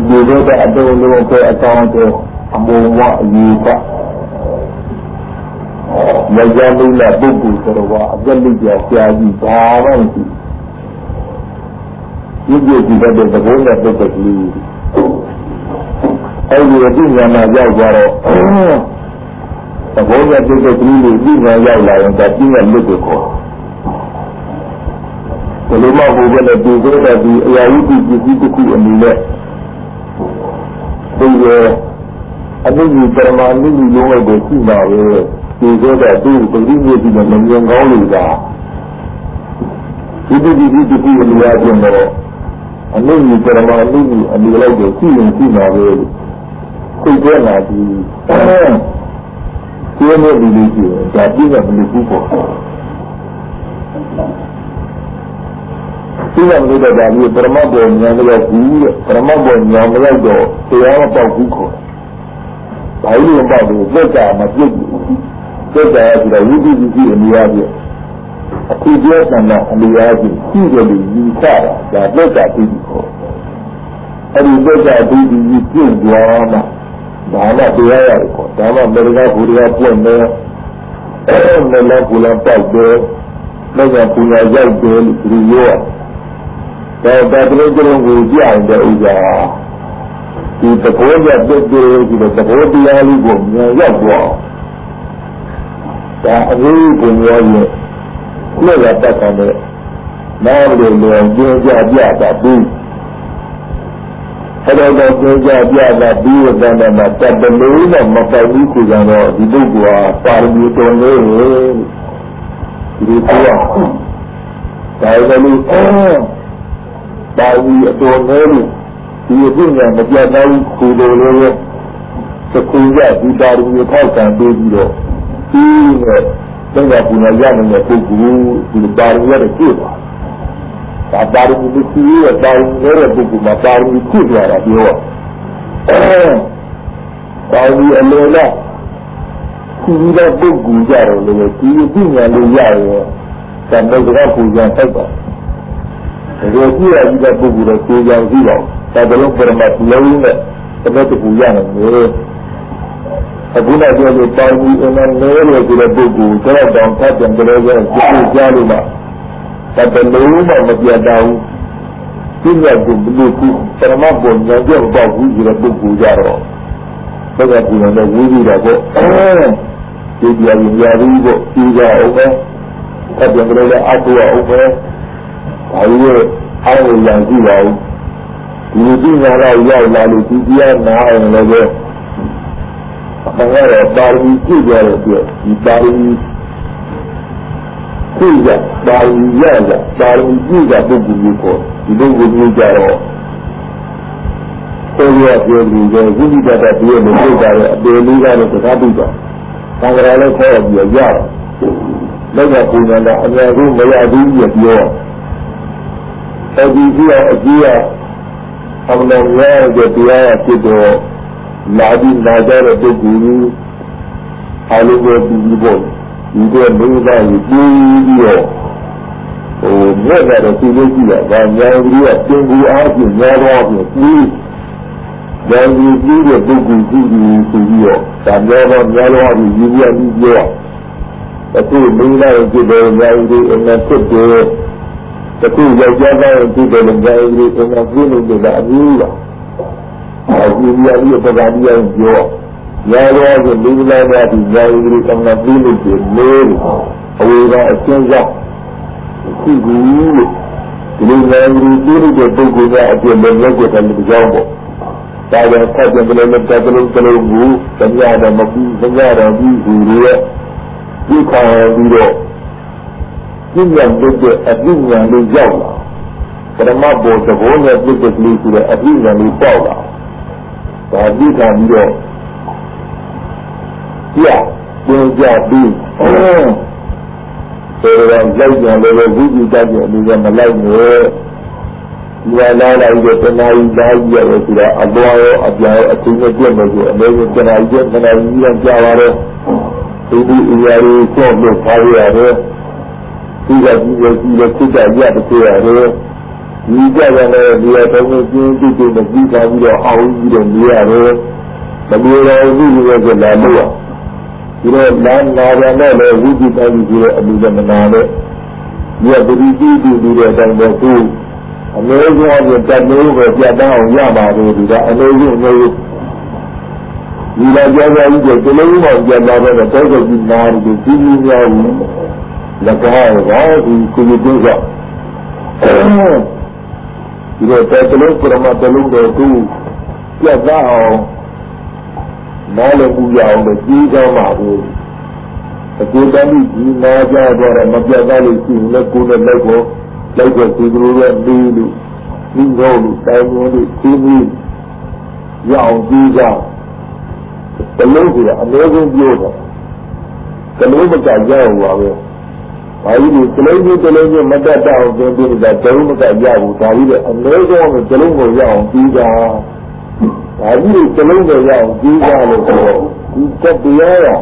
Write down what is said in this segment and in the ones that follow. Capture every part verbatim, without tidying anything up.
ဒီလိုကအတုံးလုံးပဲအကောင်းတော့အမုံဝအယူကမကြမ်းလို့လားပုဂ္ဂိုလ်ဆိုတော့အသက်လိပ်ပြဆရာကြီးဘာမှမရှိဘူးဒီကြည့်တဲ့သဘောနဲ့ပတ်သက်လို့အဲဒီအတိညာမှာရောက်သွားတော့သဘောနဲ့ပတ်သက်ပြီးလို့ဒီညာရောက်လာရင်ဒါပြည့်ရလွတ်ကိုခေါ်ဘယ်လိုမှဘုရားနဲ့ဒီလိုနဲ့ဒီအရာဝတ္ထုပစ္စည်းတစ်ခုအနေနဲ့ဒီရဲ့အနုပ္ပရမနုလုံးဝကိုရှိပါရဲ့ဒီလိုတဲ့သူပရိနိဗ္ဗာန်နဲ့မမြင်ကောင်းလို့သာဒီဒီဒီဒီဒီအများကြီးတော့အနုပ္ပရမနုအနေလိုက်ကိုရှိရင်ရှိပါရဲ့စိတ်ထဲမှာဒီကျင်းနေပြီလို့ရှိရင်ဒါပြည့်တဲ့မလို့ဘူးပေါ့ဒီလိုမျိုးတော့ဒါမျိုးပရမတ်ပေါ်ဉာဏ်လည်းဘူးတဲ့ပရမတ်ပေါ်ဉာဏ်လည်းတော့တရားမပေါက်ဘူးခေါ်ဘာလို့မပေါက်ဘူးသက်တာမပြည့်ဘူးသက်တာဆိုတော့ဝိသုဒ္ဓိအမြားပြအခုကျတဲ့ဆန္ဒအမြားကြီးရှိတယ်လို့ယူဆတာဒါသက်တာပြီးခေါ်အဲဒီသက်တာပြီးပြီးပြည့်သွားမှဒါမှတရားရတယ်ခေါ်ဒါမှမေရကဘူရိယပြည့်နေအဲမလည်းဘူလာပေါက်တယ်လည်းကပူညာရောက်တယ်လို့ဒီရောဒါဒါတည်းကလည်းကိုကြအောင်တဲ့ဥစ္စာဒီသဘောကျတဲ့ဒီလိုသဘောတရားလေးကိုမြင်ရောက်သွားဒါအရေးကိုရောရဲ့လက်ရတတ်တယ်နားလို့လည်းကြင်ကြပြတာပြီးအဲ့တော့ကြင်ကြပြတာပြီးတဲ့နေ့မှာတတလို့နဲ့မပိုက်ဘူးကိုကြတော့ဒီပုဂ္ဂိုလ်ဟာပါရမီတော်နေဒီကောဒါလည်းဒါကြီးအတော်နဲ့ဒီအပြည့်နဲ့မပြတ်သားဘူးခူတော်လေးသခုရဒီပါရမီထောက်ခံပေးပြီးတော့ဒီနဲ့သံဃာပူညာရနေတဲ့ပုဂ္ဂိုလ်ဒီပါရမီရတဲ့ကြည့်ပါဒါပါရမီမရှိရပါရမီရတဲ့ပုဂ္ဂိုလ်မှာပါရမီဖြစ်လာတာပြောပါရမီအလိုလားဒီလိုပုဂ္ဂိုလ်ကြတော့လေဒီအပြည့်နဲ့လို့ရရဲ့သံဃာကပူညာတိုက်ပါဒီလိုကြည့်ရတဲ့ပုဂ္ဂိုလ်တော့ကျေးဇူးရှိတော့ဒါကလည်းပရမတ်လုံးနဲ့တမတ်တူရနိုင်တယ်အခုလည်းပြောလို့တောင်းပြီးအမှန်နဲ့လို့ဒီလိုပုဂ္ဂိုလ်ကြောက်တောင်ဖတ်တယ်ကြလို့ရကျေးဇူးကြားလို့မှဒါကလုံးမှမပြတ်တော့ဘူးဒီလိုပုဂ္ဂိုလ်ကိုပရမတ်ပုံညာကြောက်တော့ဘူးဒီလိုပုဂ္ဂိုလ်ကြတော့ဒါကဒီလိုနဲ့ဝိရိယပေါ့ဒီတရားရင်ရပြီးတော့ကြည့်ကြအောင်ပဲဖတ်တယ်ကြလို့လည်းအတူအောင်ပဲဘာလို့အားရရကြည့်ပါဦးဒီဒီညာတော့ရောက်လာလို့ဒီတရားနာရင်လည်းပဲအမှန်ကတော့ပါရမီကြည့်ကြတဲ့အတွက်ဒီပါရမီကြည့်ကြပါရမီရကြပါရမီကြည့်ကြပုဂ္ဂိုလ်မျိုးကိုဒီပုဂ္ဂိုလ်မျိုးကြတော့ကိုယ်ရပြောပြီးတော့ဝိသတ္တပြည့်လို့ပြကြတဲ့အပေလေးကတော့သဘာဝပြီးတော့သံဃာလည်းခေါ်ပြီးရတော့လောကပူဇော်တာအများကြီးမရသေးဘူးပြောအဲဒီကြီးအကြီးအမှန်တရားရဲ့တရားဖြစ်တော့လာပြီးလာကြတဲ့ပုဂ္ဂိုလ်အားလုံးကိုပြီးဖို့ဒီကနေ့သားကြီးပြီးတော့ဟိုမြတ်တဲ့သူလေးကြီးကဘာညာကြီးကပြင်ပြီးအားဖြင့်ညာတော့ပြီးပြီးညာကြီးပြီးတဲ့ပုဂ္ဂိုလ်ကြီးကြီးဆိုပြီးတော့ဒါညာတော့ညာတော့ပြီးယူရပြီးပြောအခုမိန်းသားရဲ့ဖြစ်တဲ့ညာကြီးအမှန်ဖြစ်တယ်တခုယောက်ျားသားရဲ့ဖြစ်တဲ့ညာကြီးအမှန်ပြည့်နေတာအမျိုးပါအဲဒီရည်ပဒါဒီရင်ပြောညာတော့ဒီမိန်းသားများဒီညာကြီးအမှန်ပြည့်နေတယ်လို့အဝေကအချင်းစားရှိဘူးလို့ဒီလိုညာကြီးပြည့်တဲ့ပုဂ္ဂိုလ်ကအပြည့်လည်းလက်ကျတယ်လို့ကြောင်းပေါ့ဒါကြောင့်ဖတ်တယ်လည်းလည်းတကယ်လို့ကလေးဘူးတရားတော်မပြီးတရားတော်ပြီးသူရဲ့ဒီခေါ်ပြီးတော့ဉာဏ်တဲ့အပြည့်ဉာဏ်လေးရောက်လာပရမတ်ဘောသဘောနဲ့ပြည့်တဲ့ကလေးဆိုတဲ့အပြည့်ဉာဏ်လေးပေါက်လာဒါကြည့်ခံပြီးတော့ကြည့်ကျင်းကြပြီးဆိုတော့လိုက်ကြလည်းပဲဝိသုဒ္ဓိရဲ့အနေနဲ့မလိုက်နဲ့ဒီလာလာလိုက်တဲ့တဏှာကြီးလာကြီးရဲ့ဆိုတာအပေါ်ရောအပြာရောအချင်းချင်းပြည့်နေဆိုအနေနဲ့တဏှာကြီးတဏှာကြီးရကြပါတော့ဒီဒီအရာတွေကြောက်လို့ထားရတယ်ဒီကကြီးရဲ့ကြီးရဲ့စိတ်ဓာတ်ရတဲ့ရတယ်ဒီကြရတယ်ဒီအတော်ကိုကျင်းတိတိမပြီးပါပြီးတော့အောင်ပြီးတော့နေရတယ်မပြေတော်ဘူးလို့ဆိုလာလို့ဒီတော့လမ်းနာရနဲ့လည်းဝိจิตတိုင်းကြီးရဲ့အမှုလည်းမနာနဲ့ဒီကပရိတိတိဒီတဲ့အတိုင်းပဲသူအမေကလည်းတတ်လို့ပဲပြတ်တောင်းရပါလို့ဒီကအမေကြီးအမေကြီးဒီလာကြောက်ကြည့်တယ်တလုံးမှပြတ်သွားတော့တောက်ကြီးနာရီကြီးကြီးများဘူးလက်ကားရောဒီကိုကြီးတို့ကဒီတော့တလုံးပရမတလုံးတော့သူပြတ်သွားအောင်နားလည်းပူရအောင်လို့ကြီးကောင်းပါဘူးအခုတည်းကဒီနာကြတော့မပြတ်သားလို့ရှိရင်လည်းကိုယ်နဲ့လိုက်ကိုလိုက်ကိုဒီလိုပဲပြီးလို့ဒီလိုလို့တိုင်းလို့ဒီလိုရအောင်ကြီးကြတလုံးကအများဆုံးပြောတာတလုံးမကရအောင်ပါပဲဘာလို့ဒီတလုံးကြီးတလုံးကြီးမတတ်တော့အောင်ပြင်ပြီးတာတလုံးမကရဘူးဒါကြီးတဲ့အများဆုံးတလုံးကိုရအောင်ကြီးကြဒါကြီးတလုံးကိုရအောင်ကြီးကြလို့ဆိုတော့ဒီတက်တရားရ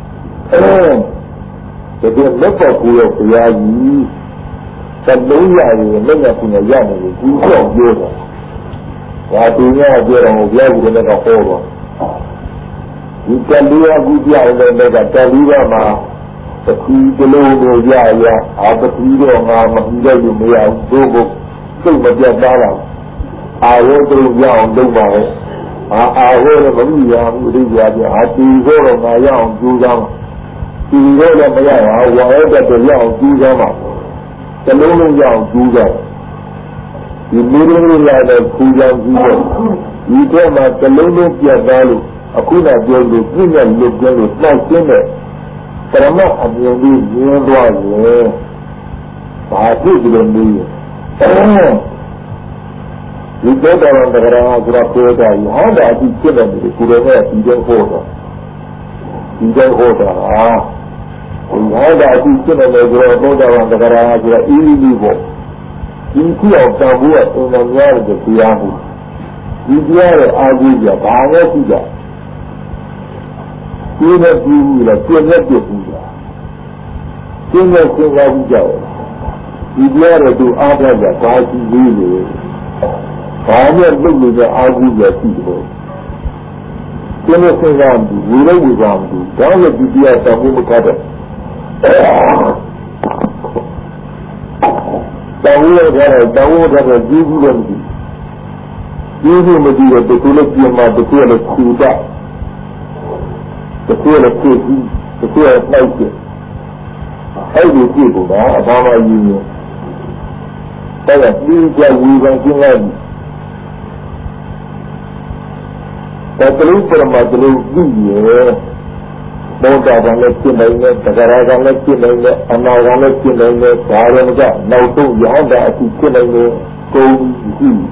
အဲတကယ်လက်ပေါ်ကိုရဘုရားကြီးသလုံးရရင်လက်နဲ့ကိုရရတယ်ဒီကြောက်ပြောတာဒါသူများပြောတော့ဘုရားကြီးလည်းတော့ဟောတော့ဒီတန်လေးကူပြအောင်လည်းကတန်လေးကမှာတခုတလုံးကိုရရအာတခုတော့ငါမပြီးတော့မရဘူးဘုကိုစိတ်မပြတ်သားတော့အာရုံတို့ရအောင်လုပ်ပါရဲ့အာအာရောမပြီးရဘူးအရိယာပြအာတီရောတော့ငါရအောင်ကြိုးစားမှာတီရောလည်းမရပါဘူးဝါရတဲ့တော့ရအောင်ကြိုးစားမှာတလုံးလုံးရအောင်ကြိုးစားဒီမျိုးလေးလာတဲ့ခူကြောင်ကြီးတော့ဒီတော့မှတလုံးလုံးပြတ်သားလို့အခုနပြောလို့ပြည့်ညက်လွတ်ကျင်းလို့နှောက်ကျင်းတဲ့ပရမအမြင်လေးရင်းသွားရင်ဘာဖြစ်ကြလို့နေလဲဒီတော့တော်တော်တရားကပြောတာရဟန္တာအတိဖြစ်တယ်ကိုယ်တော်နဲ့ဒီတော့ဟောတာဒီတော့ဟောတာဟာဟန္တာအတိဖြစ်တယ်ကိုယ်တော်တော်တော်တရားကအေးလေးပေါ့ဒီခုအောင်တန်ဖို့အင်္ဂါများတဲ့တရားမှုဒီတရားရဲ့အာဟုကြဘာလဲရှိကြဒီနဲ့ပြီးဘူးလားပြည့်နဲ့ပြည့်ဘူးလားပြည့်နဲ့စဉ်းစားကြည့်ကြဒီတရားရဲ့သူအားပြကြဘာရှိသေးလဲဘာနဲ့လုပ်နေတဲ့အာဟုကြရှိတယ်ပြည့်နဲ့စဉ်းစားပြီးဝိရိယဝိပါမှုဒါလည်းဒီတရားတမှုမကတဲ့တောင်းရတဲ့တောင်းရတဲ့ကြည့်ဘူးလို့ကြည့်ဘူးမကြည့်တဲ့တခုလည်းပြင်မှာတခုလည်းခူတာတခုလည်းကြည့်ပြီးတခုလည်းနှိုက်ကြည့်အဲ့ဒီကြည့်ဖို့ကအဘာမှယူနေတယ်ဒါကပြီးကြဝီကကျင်းလိုက်တကယ်ပရမတ်လို့ကြည့်ရဘောတာကလည်းပြင်နိုင်တယ်တဂရကလည်းပြင်နိုင်တယ်အနာကလည်းပြင်နိုင်တယ်ဒါရမကနောက်ဆုံးရဟန္တာအဖြစ်ပြင်နိုင်တယ်ကိုယ်ကြည့်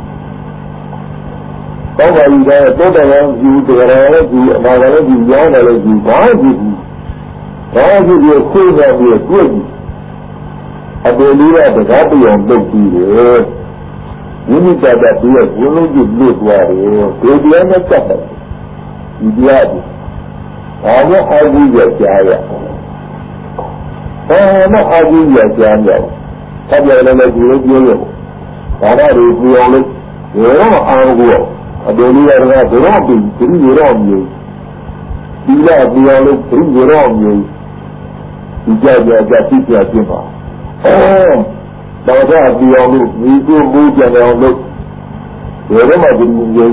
တော့ပါပြီတော့တောတော်ယူတဂရလည်းယူအနာကလည်းယူရောင်းတယ်လည်းယူဘာကြည့်ဘာကြည့်ကိုခွေးနေပြီးတွေ့ကြည့်အပေလေးကတကားပြောင်းလုပ်ပြီးတယ်မိမိတတ်တဲ့ဒီရဲ့ဘုံလုံးကြီးလွတ်သွားတယ်ဒီတရားနဲ့တက်တယ်ဒီတရားဒီဘာလို့အာဟုရကြားရဘာလို့အာဟုရကြားရဆက်ကြလည်းလည်းဒီလိုပြောရဘာသာတွေပြောလို့ရောအာဟုရအပေလေးကတော့ဘယ်တော့ပြီးဒီရောမျိုးဒီလာပြောလို့ဒီရောမျိုးဒီကြကြကြပြည့်ပြည့်ပြပါအဲတော့သာပြောလို့ဒီကိုမူးကြတယ်အောင်လို့ဘယ်တော့မှဒီမျိုး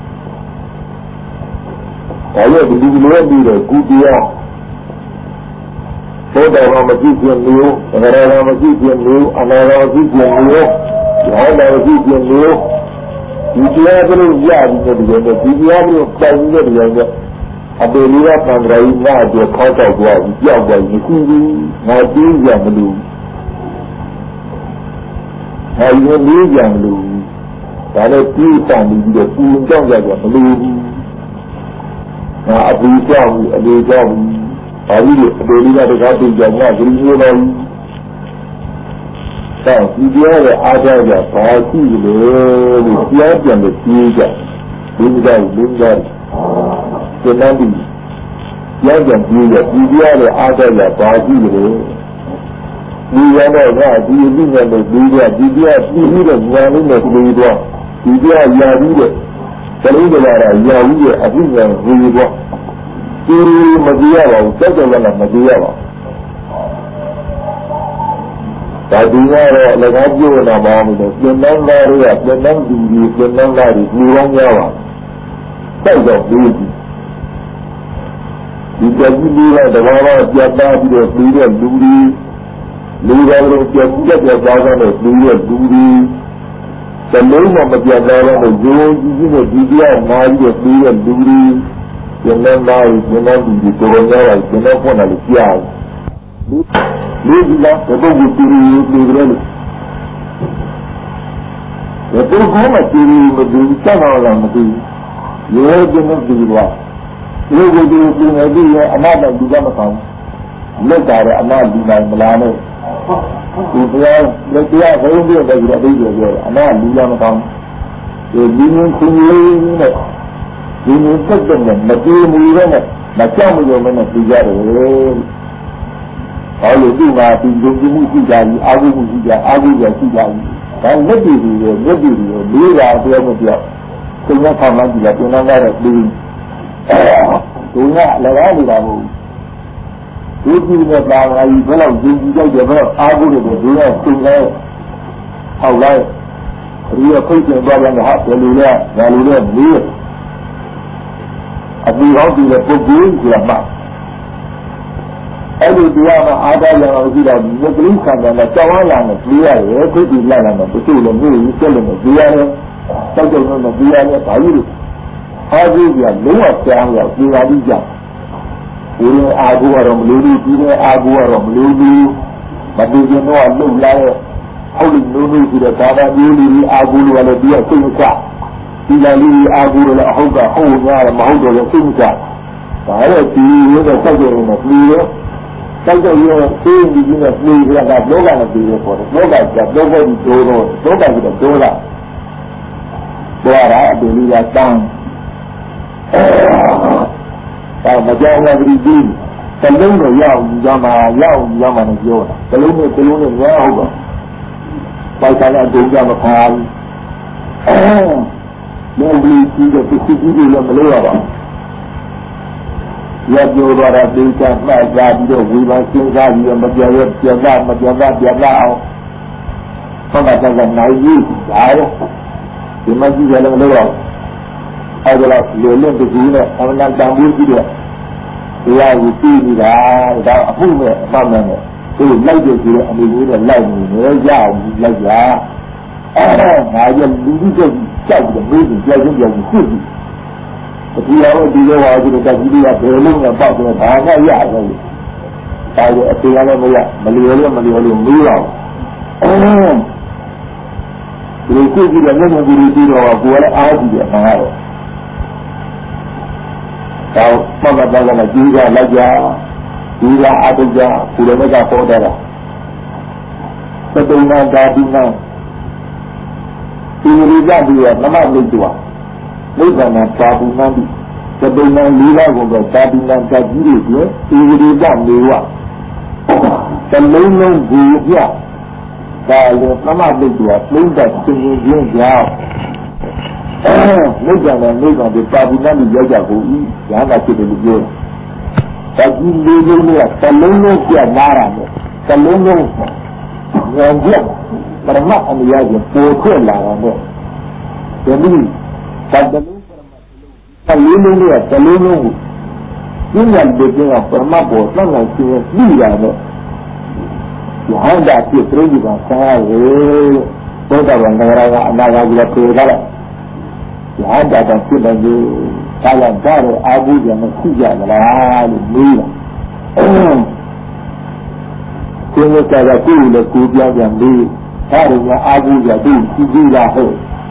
ဒါရဲ့ဒီလိုလိုပြီးတော့ကုတရားသောတာပန်မကြည့်ခြင်းမျိုးအနာဂတ်မကြည့်ခြင်းမျိုးအနာဂတ်မကြည့်ခြင်းမျိုးရောင်းတယ်မကြည့်ခြင်းမျိုးဒီတရားကလေးရပြီးတဲ့ဒီတရားကလေးပိုင်နေတဲ့နေရာအပေလေးကပန္ဒရာကြီးငါ့အတွက်ခေါက်တော့သွားပြီးကြောက်သွားပြီးခုကြီးငါကြည့်ရမလို့ငါရင်လေးကြမလို့ဒါလည်းကြည့်ဆောင်ပြီးတော့ပူကြောက်ကြကြမလို့ငါအပူကြောက်ဘူးအလေကြောက်ဘူးဘာလို့လဲအပေလေးကတကားပြင်ကြငါကြည့်နေတော့တော့ဒီတရားရဲ့အားကြောင့်ကြဘာရှိလဲလို့ပြောပြန်လို့ကြည့်ကြဒီလိုလူသားဒီနေ့ဒီရောက်ကြပြီးရဒီတရားရဲ့အားကြောင့်ကြဘာရှိလဲဒီရတော့ကဒီအပြီးနဲ့ပြီးတော့ဒီပြပြီးပြီးတော့ညာလေးနဲ့ပြီးတော့ဒီပြရာပြီးတဲ့ကလေးကလာရာပြီးတဲ့အပြီးနဲ့ပြီးတော့ဒီမကြည့်ရပါဘူးစက်ကြလည်းမကြည့်ရပါဘူးဒါဒီကတော့လည်းကားပြောနေတာမဟုတ်ဘူးပြင်နှန်းသားတွေကပြင်နှန်းသူတွေပြင်နှန်းသားတွေဒီကောင်းကြပါစိုက်တော့ပြီးပြီဒီကြည့်ပြီးတော့တဘာဝပြတ်သားပြီးတော့ပြီးတဲ့လူတွေလူတော်တို့ပြတ်ပြတ်ပြတ်သားသားနဲ့ပြီးတဲ့လူတွေတလုံးမပြတ်သားတဲ့ဂျိုးကြီးကြီးနဲ့ဒီတရားမာကြီးနဲ့ပြီးတဲ့လူတွေပြင်နှန်းသားတွေပြင်နှန်းသူတွေတော်တော်များများပြင်နှန်းဖွင့်တယ်လို့ကြားတယ်လူကြီးကဘယ်လိုကြည့်ရလဲဘယ်လိုကောမှကြည့်မပြီးစက်တော်လာမပြီးရိုးကျင်းပြီးတော့ဒီကိုဒီပြင်နေပြီးရအနာတလူကမဆောင်လက်ကြတဲ့အနာလူနိုင်မလားနဲ့ဒီတရားလက်တရားဘုံပြည့်တယ်ပြီးတော့အပြီးပြောတယ်အနာလူကမဆောင်ဒီဒီငင်းခွင်းလေးနဲ့ဒီငင်းတက်တဲ့မပြေမူရဲနဲ့မကြောက်မရုံနဲ့ပြီးကြတယ်ဘာလို့ဒီမှာဒီယုံကြည်မှုရှိကြပြီအာဟုမှုရှိကြအာဟုရရှိကြပြီဒါလက်တည်တွေလက်တည်တွေလေးရာပြောမပြောသင်္ခါခမှန်းကြည့်လိုက်ပြန်လာတဲ့ပြီးဒုညလည်းရနေတာမဟုတ်ဘူးဒီကြည့်နဲ့ပါလာပြီဘယ်လောက်ယုံကြည်ကြတယ်ဘယ်တော့အာဟုတွေဒုညသင်္ခါဟောက်လိုက်ဒီရဖိတ်ကျင်သွားတယ်ဟာဘယ်လိုလဲဘယ်လိုလဲမေးအပူဟောက်ပြီးတဲ့ပုဂ္ဂိုလ်ကြီးကမှအဲ့ဒီတရားမှာအာသာရောင်ကြည့်တော့မြတ်ကလေးဆန္ဒနဲ့ကြောင်းလာနဲ့ပြေးရတယ်ခုဒီလိုက်လာနဲ့တချို့လည်းမျိုးကြီးကျက်လို့ပြေးရတယ်တောက်တုံနဲ့ပြေးရတယ်ဘာကြီးလို့အားကြီးကလုံးဝကြောင်းရောက်ပြေးလာပြီးကြဒီလိုအာဟုကတော့မလို့ဒီလိုအာဟုကတော့မလို့ဒီမတူကျင်တော့လုံလာရဲ့ဟုတ်လို့လုံးလုံးပြီးတော့ဒါသာမျိုးလေးအာဟုလိုလည်းပြီးတော့စိတ်မချဒီလိုလေးအာဟုလည်းအဟုတ်ကဟုတ်ရတယ်မဟုတ်တော့လည်းစိတ်မချဒါတော့ဒီလိုတော့စောက်ကြရုံနဲ့ပြေးရောတောက်တော့ရောအေးဒီကြီးနဲ့ပြေးရတာလောကနဲ့ပြေးရပေါ်တယ်လောကကလောကကြီးဒိုးတော့လောကကြီးတော့ဒိုးလာပေါ်လာအတူလေးကတန်းအဲမကြောက်ရဘူးဒီတလုံးတော့ရောက်ကြမှာရောက်ကြမှာနဲ့ပြောတာတလုံးနဲ့တလုံးနဲ့များဟုတ်ပါပိုက်စားတဲ့အတူကြမခါဘူးအဲလောကကြီးကြီးတဲ့သူကြီးတွေလည်းမလို့ရပါဘူးရပြောတော့တဲ့ဒေသမှတ်ကြပြီးတော့ဝေဘာစဉ်းစားပြီးတော့မပြောရပြန်လာမပြောတာပြန်လာအောင်ဘာသာကနိုင်ကြီးဒါရောဒီမကြီးလည်းမလို့တော့အဲ့ဒါလေလွတ်တကြီးနဲ့အမှန်တန်ဖို့ကြည့်တယ်တရားကိုကြည့်နေတာဒါအမှုနဲ့အမှန်နဲ့ဒီလိုက်တဲ့ကြီးအမေကြီးနဲ့လိုက်နေတယ်ရအောင်လိုက်ကြအဲ့ဒါငါရလူကြီးကကြောက်တယ်မေးတယ်ကြောက်ကြကြောက်ကြည့်ဒီရောဒီရောဟာဒီကကြီးတွေကဘယ်လိုနဲ့ပေါက်တယ်ဘာမှရအောင်လို့ဒါရအသေးလည်းမရမလျော်လည်းမလျော်လို့မေးအောင်အဲဒီကိုကြည့်တယ်လည်းမကြည့်ပြီးတော့ကိုယ်လည်းအားကြည့်တယ်မှာတော့တော့မှတ်မှတ်သားကကြီးကလိုက်ကြကြီးကအတုကြကိုယ်လည်းကပေါ်တယ်လားသတုံနာဓာတိနာဒီလိုကြပြီးတော့နမလိတ်တော်နိဗ္ဗာန်သာပုဏ္ဏတိသတုံနာလေးပါးကိုတော့သာပုဏ္ဏတကြီးတွေပြဒီဝိရိကနေဝတလုံးလုံးကိုပြဒါလည်းနမလိတ်တော်လုံးတဲ့သင်ရင်ရင်းကြောင်းနိဗ္ဗာန်နဲ့နိဗ္ဗာန်ကိုသာပုဏ္ဏတိရောက်ကြကုန်၏ရဟန္တာဖြစ်တယ်လို့ပြောတယ်တကြီးလေးလုံးနဲ့တလုံးလုံးပြလာတာနဲ့တလုံးလုံးဉာဏ်ကျက်ပရမတ်အမြဲတမ်းပေါ်ထွက်လာတာနဲ့ဒီလိုသတ္တလုံးပရမတ်တလုံးလုံးနဲ့တလုံးလုံးကိုဉာဏ်တဲ့ကပရမတ်ပေါ်သံဃာရှင်ပြီးရတယ်ယဟန္တာဖြစ်ပြိဋိဘာသာရေသောတာပန်နဂရကအနာဂါကြီးပြေလာတယ်ယဟန္တာကဖြစ်တယ်ကြီးသာလကြတဲ့အာဟုကြမရှိကြမလားလို့မေးတာကိုယ်ကကြတာကိုယ်လည်းကိုယ်ပြောင်းပြန်ပြီးဒါတွေကအာဟုကြသူကြည့်ကြည့်လာဟုတ်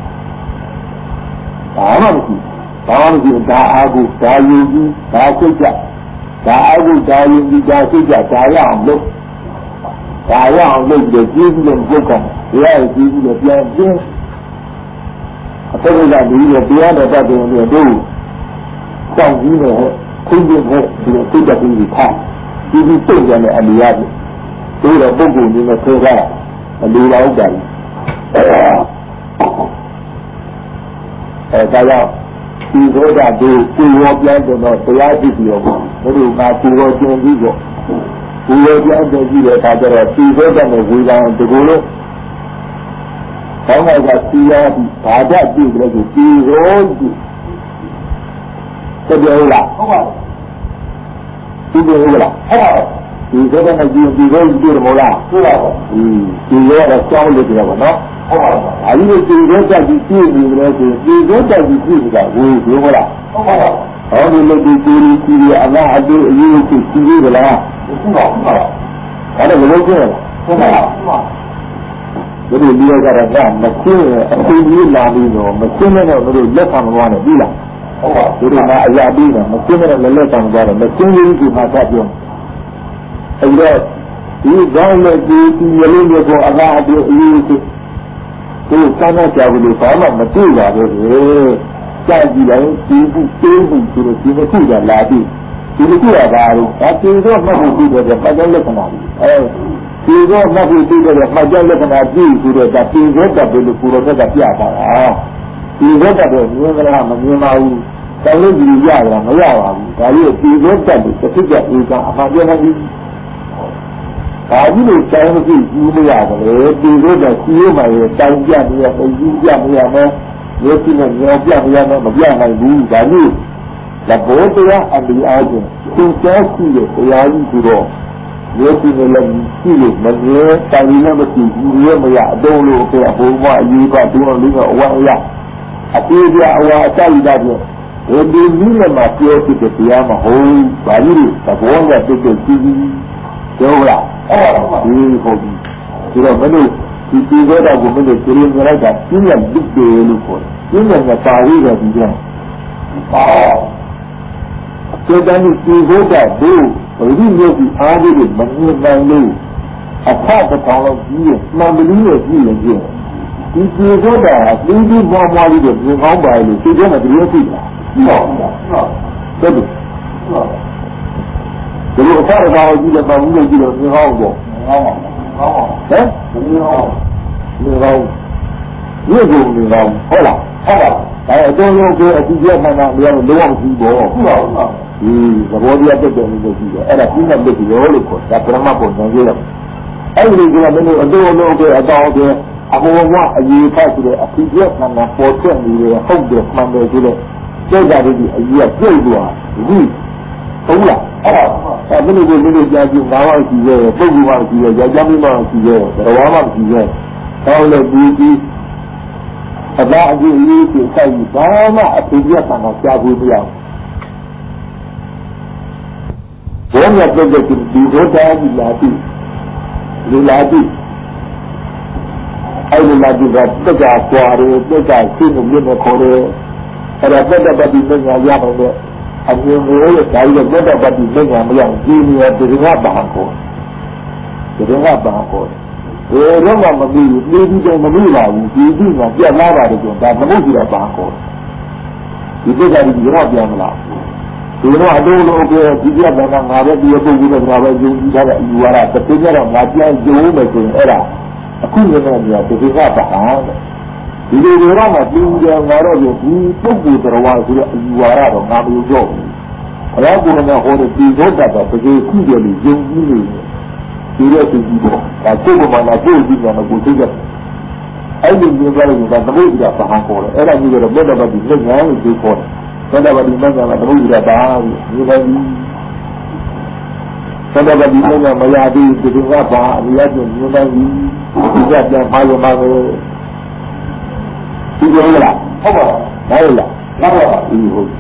ဘာမှမရှိဘာမှမရှိဒါအာဟုဒါယုံကြည်ဒါစိတ်ကြဒါအာဟုဒါယုံကြည်ဒါစိတ်ကြဒါရအောင်လုပ်ဒါရအောင်လုပ်ပြီးကြည့်ပြီးတော့ပုတ်ကောင်တရားကြည့်ပြီးတော့ပြန်ပြင်းအထက်ကဒီလိုတရားတော်တတ်တယ်လို့တို့ကြောက်ပြီးတော့ခွင့်ပြုဖို့ဒီလိုစိတ်ကြပြီးခါဒီဒီတုံ့ပြန်တဲ့အလျားကိုဒီဆိုတော့ပုဂ္ဂိုလ်ကြီးနဲ့ဆွဲထားအလိုပါဥပ္ပါဒ်အဲဒါကြောင့်ဒီသောတာတို့ကိုရောပြန်တော့တရားသိပြီးတော့ဘုရားကကိုရောကျင်ပြီးတော့ကိုရောပြန်တော့ကြည့်တဲ့အခါကျတော့ဒီသောတာနဲ့ဝေဒနာတကူလို့ဘောင်းကစီရပြီးဘာသာကြည့်ကြလို့ဒီရောကြည့်တကယ်လားဟုတ်ပါဘူးဒီလိုလားဟုတ်ပါဘူးဒီသောတာနဲ့ကြည့်ဒီရောကြည့်တယ်မဟုတ်လားဟုတ်ပါဘူးဒီရောတော့ကြောင်းလို့ပြောပါနော်ဟုတ်ပါဘူး။အဲဒီလိုဒီရောကြည့်ကြည့်နေတယ်ဆိုဒီရောကြည့်ကြည့်နေတာဝေပြောမလားဟုတ်ပါဘူး။ဟောဒီလိုဒီဒီဒီအလားအတူအရေးကြီးကြည့်ရလားဟုတ်ပါဘူး။အဲ့ဒါဘယ်လိုကျလဲဟုတ်ပါဘူး။ဒီလိုဒီရောကြတာကမကျင်းအပူကြီးလာပြီးတော့မကျင်းတော့တို့လက်ခံမသွားနဲ့ပြီလားဟုတ်ပါဘူး။ဒီလိုမှအရာပြီးတော့မကျင်းတော့လက်ခံသွားတယ်မကျင်းရင်းဒီမှာသတ်ပြောအဲ့တော့ဒီကောင်းတဲ့ဒီဒီရင်းရဲ့ကိုအလားအတူအရေးကြီးကိုယ်စားတဲ့ကြောင်လေးဘာမှမတွေ့ပါဘူးလေ။ကြာကြည့်လိုက်ဒီခုသေးခုဆိုတော့ဒီခုကလာပြီ။ဒီခုကဘာလို့အပြေတော့မှတ်ဖို့ပြီးတော့ပတ်တဲ့လက္ခဏာကြီး။အဲဒီတော့မှတ်ဖို့ပြီးတော့မှတ်တဲ့လက္ခဏာကြီးဆိုတော့ဒါပြေတော့တယ်လို့ကိုယ်တော်ကပြတာ။ဒီတော့တော့မြင်ကြလားမမြင်ပါဘူး။တောင်းလို့ကြည့်ရတာမရပါဘူး။ဒါကြီးပြေတော့တယ်လို့တစ်ချက်အေးကအမှန်တရားကြီးဘာကြီးလို့တိုင်းမကြည့်ဘူးမရဘူးလေဒီလိုတော့ကြည့်ရမှာလေတိုင်းပြနေရပုံကြီးပြနေရမယ်မျိုးပြနေမျိုးပြနေရမယ်မပြနိုင်ဘူးဒါကြီးလက်ဘောတရားအလီအားဖြင့်သင်ကြားရှိတဲ့တရားကြီးဆိုတော့မျိုးပြနေလည်းကြည့်လို့မမြဲတိုင်းလည်းမကြည့်ဘူးရမရအတုံးလို့ပြောဘုံမအယူကတူအောင်လေးကအဝအရအပြေးပြအဝအတိုက်တာပြဒီဒီနည်းမှာပြောဖြစ်တဲ့တရားမဟုတ်ဘာကြီးသဘောကတိတ်တိတ်ကြည့်ပြောလားအဲ့ဒါဒီဟုတ်ပြီဒီတော့မလို့ဒီဒီသောတာကိုမလို့ကျင်းနေလိုက်တာပြင်းရဒုက္ခလို့ခေါ်တယ်ပြင်းရပါဠိတော်ဒီကြောင့်အော်စေတနာဒီသောတာဘုရားဒီမျိုးဒီအားကြီးမမြင်နိုင်လို့အဖတ်တစ်ထောင်လောက်ကြီးရင်မှန်ပလီနဲ့ကြီးရင်ကြီးဒီဒီသောတာဒီဒီဘွားဘွားလေးတွေမြင်ကောင်းပါလေဒီကျမှတည်းသိတာဟုတ်ဟုတ်တယ်ဟုတ်ဒီလိုအဖတ်တော်ကြီးလည်းပါဘူးလို့ကြည့်လို့မြင်ကောင်းပေါ့ဟောဟောဟမ်မြင်ကောင်းမြင်ကောင်းရုပ်ကိုမြင်ကောင်းဟုတ်လားဟုတ်ပါအဲအတော်လုံးကိုအကြည့်ရမှန်းတာလည်းလုံးဝမကြည့်ဘူးဟုတ်ပါဘူးဒီသဘောတရားတက်တယ်လို့ကြည့်တယ်အဲ့ဒါပြင်းတဲ့လက်ရောလို့ခေါ်တာပရမတ်ပုံစံကြီးတယ်အဲ့ဒီကလည်းမင်းတို့အတော်လုံးကိုအတော်ကိုအမောမအရေးဖတ်ဆိုတဲ့အကြည့်ရမှန်းတာပေါ်ထွက်နေတယ်ဟုတ်တယ်မှန်တယ်ဆိုတော့စိတ်ဓာတ်ကြီးအရေးကပြုတ်သွားဒီဟုတ်လားအဲ့ဒါဘယ်လိုလဲလို့ကြားကြည့်ငါးပါးကြည့်ရဲပုဂ္ဂိုလ်ပါကြည့်ရဲယောက်ျားမိန်းမကြည့်ရဲဘဝမှာကြည့်ရဲဟောလို့ဒီဒီအဘအကြည့်ရေးကိုစိုက်ပြီးဘာမှအပြည့်ရတာမကြားဘူးပြောင်းဘုံရတဲ့ဒီဘုရားကြီးလာပြီလူလာပြီအဲ့ဒီလာပြီကတက်ကြပွားတယ်တက်ကြရှင်းလို့မြင်ခေါ်တယ်အဲ့ဒါတက်တဲ့ပတ်ပြီးညာရတော့တယ်အမြင်မျိုးရဲ့ဒါကြီးတော့တက်ပတ်ပြီးညာမရဘူးဒီနေရာဒီကဘာကိုဒီကဘာကိုဘယ်တော့မှမပြီးဘူးပြည်ပြီးတော့မပြီးပါဘူးဒီဒီကပြတ်လာပါတယ်ဆိုတော့ဒါမဟုတ်ဘူးတော့ဘာကိုဒီပြက်ကဒီရောပြန်မလားဒီတော့အလိုလိုကိုဒီပြက်ကငါပဲဒီပုဂ္ဂိုလ်ကငါပဲယုံကြည်ထားတဲ့အယူဝါဒတစ်ပြက်တော့ငါပြန်ယုံမယ်ဆိုရင်အဲ့ဒါအခုလည်းเนี่ยဒီကဘာတဲ့ဒီလိုတွေတော့မှပြင်ကြငါတော့ဒီပုဂ္ဂိုလ်တော်ဝါဆိုတဲ့အယူဝါဒတော့ငါမယုံတော့ဘူးဘုရားကိုယ်နဲ့ဟောတဲ့ဒီသောတာတော့တကယ်ကြည့်တယ်လို့ယုံကြည်နေတယ်ဒီလိုသိကြည့်တော့ဒါကိုယ်ကမှလာကိုယ်ကြည့်တယ်ကိုယ်သိတယ်အဲ့ဒီမျိုးကြလို့ဒါသမုဒ္ဒရာဘာခေါ်လဲအဲ့ဒါမျိုးတော့ဘုဒ္ဓဘာသာလက်ညာလို့ပြောခေါ်တယ်ဘုဒ္ဓဘာသာလက်ညာကသမုဒ္ဒရာဘာလို့ဒီလိုဘုဒ္ဓဘာသာလက်ညာမရသေးဒီကဘာအရိယကျင့်မျိုးတိုင်းဒီကပြန်ပါရမှာကိုဒီလိုလားဟုတ်ပါဘူးလားဟုတ်ပါဘူးဒီဟုတ်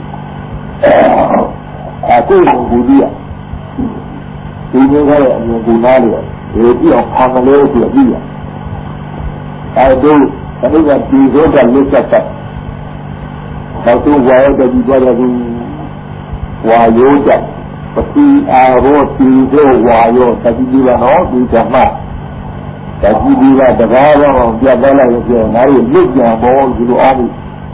အခုဘူဒီယာဒီလိုကလည်းအမြင်ကူနာလေဒီပြအောင်ခံမလို့ပြပြရအဲဒီအဲ့ဒါဒီလိုကလက်ချက်ချက်တော့သူဝါရတဲ့ဒီကြတဲ့ဒီဝါယောချက်ပတိအာရောတိတို့ဝါယောတတိဒီလာတော့ဒီဓမ္မတတိဒီကတကားတော့ပြတ်သွားလိုက်လို့ပြောငါတို့လွတ်ကြံပေါ်ဒီလိုအားဖြင့်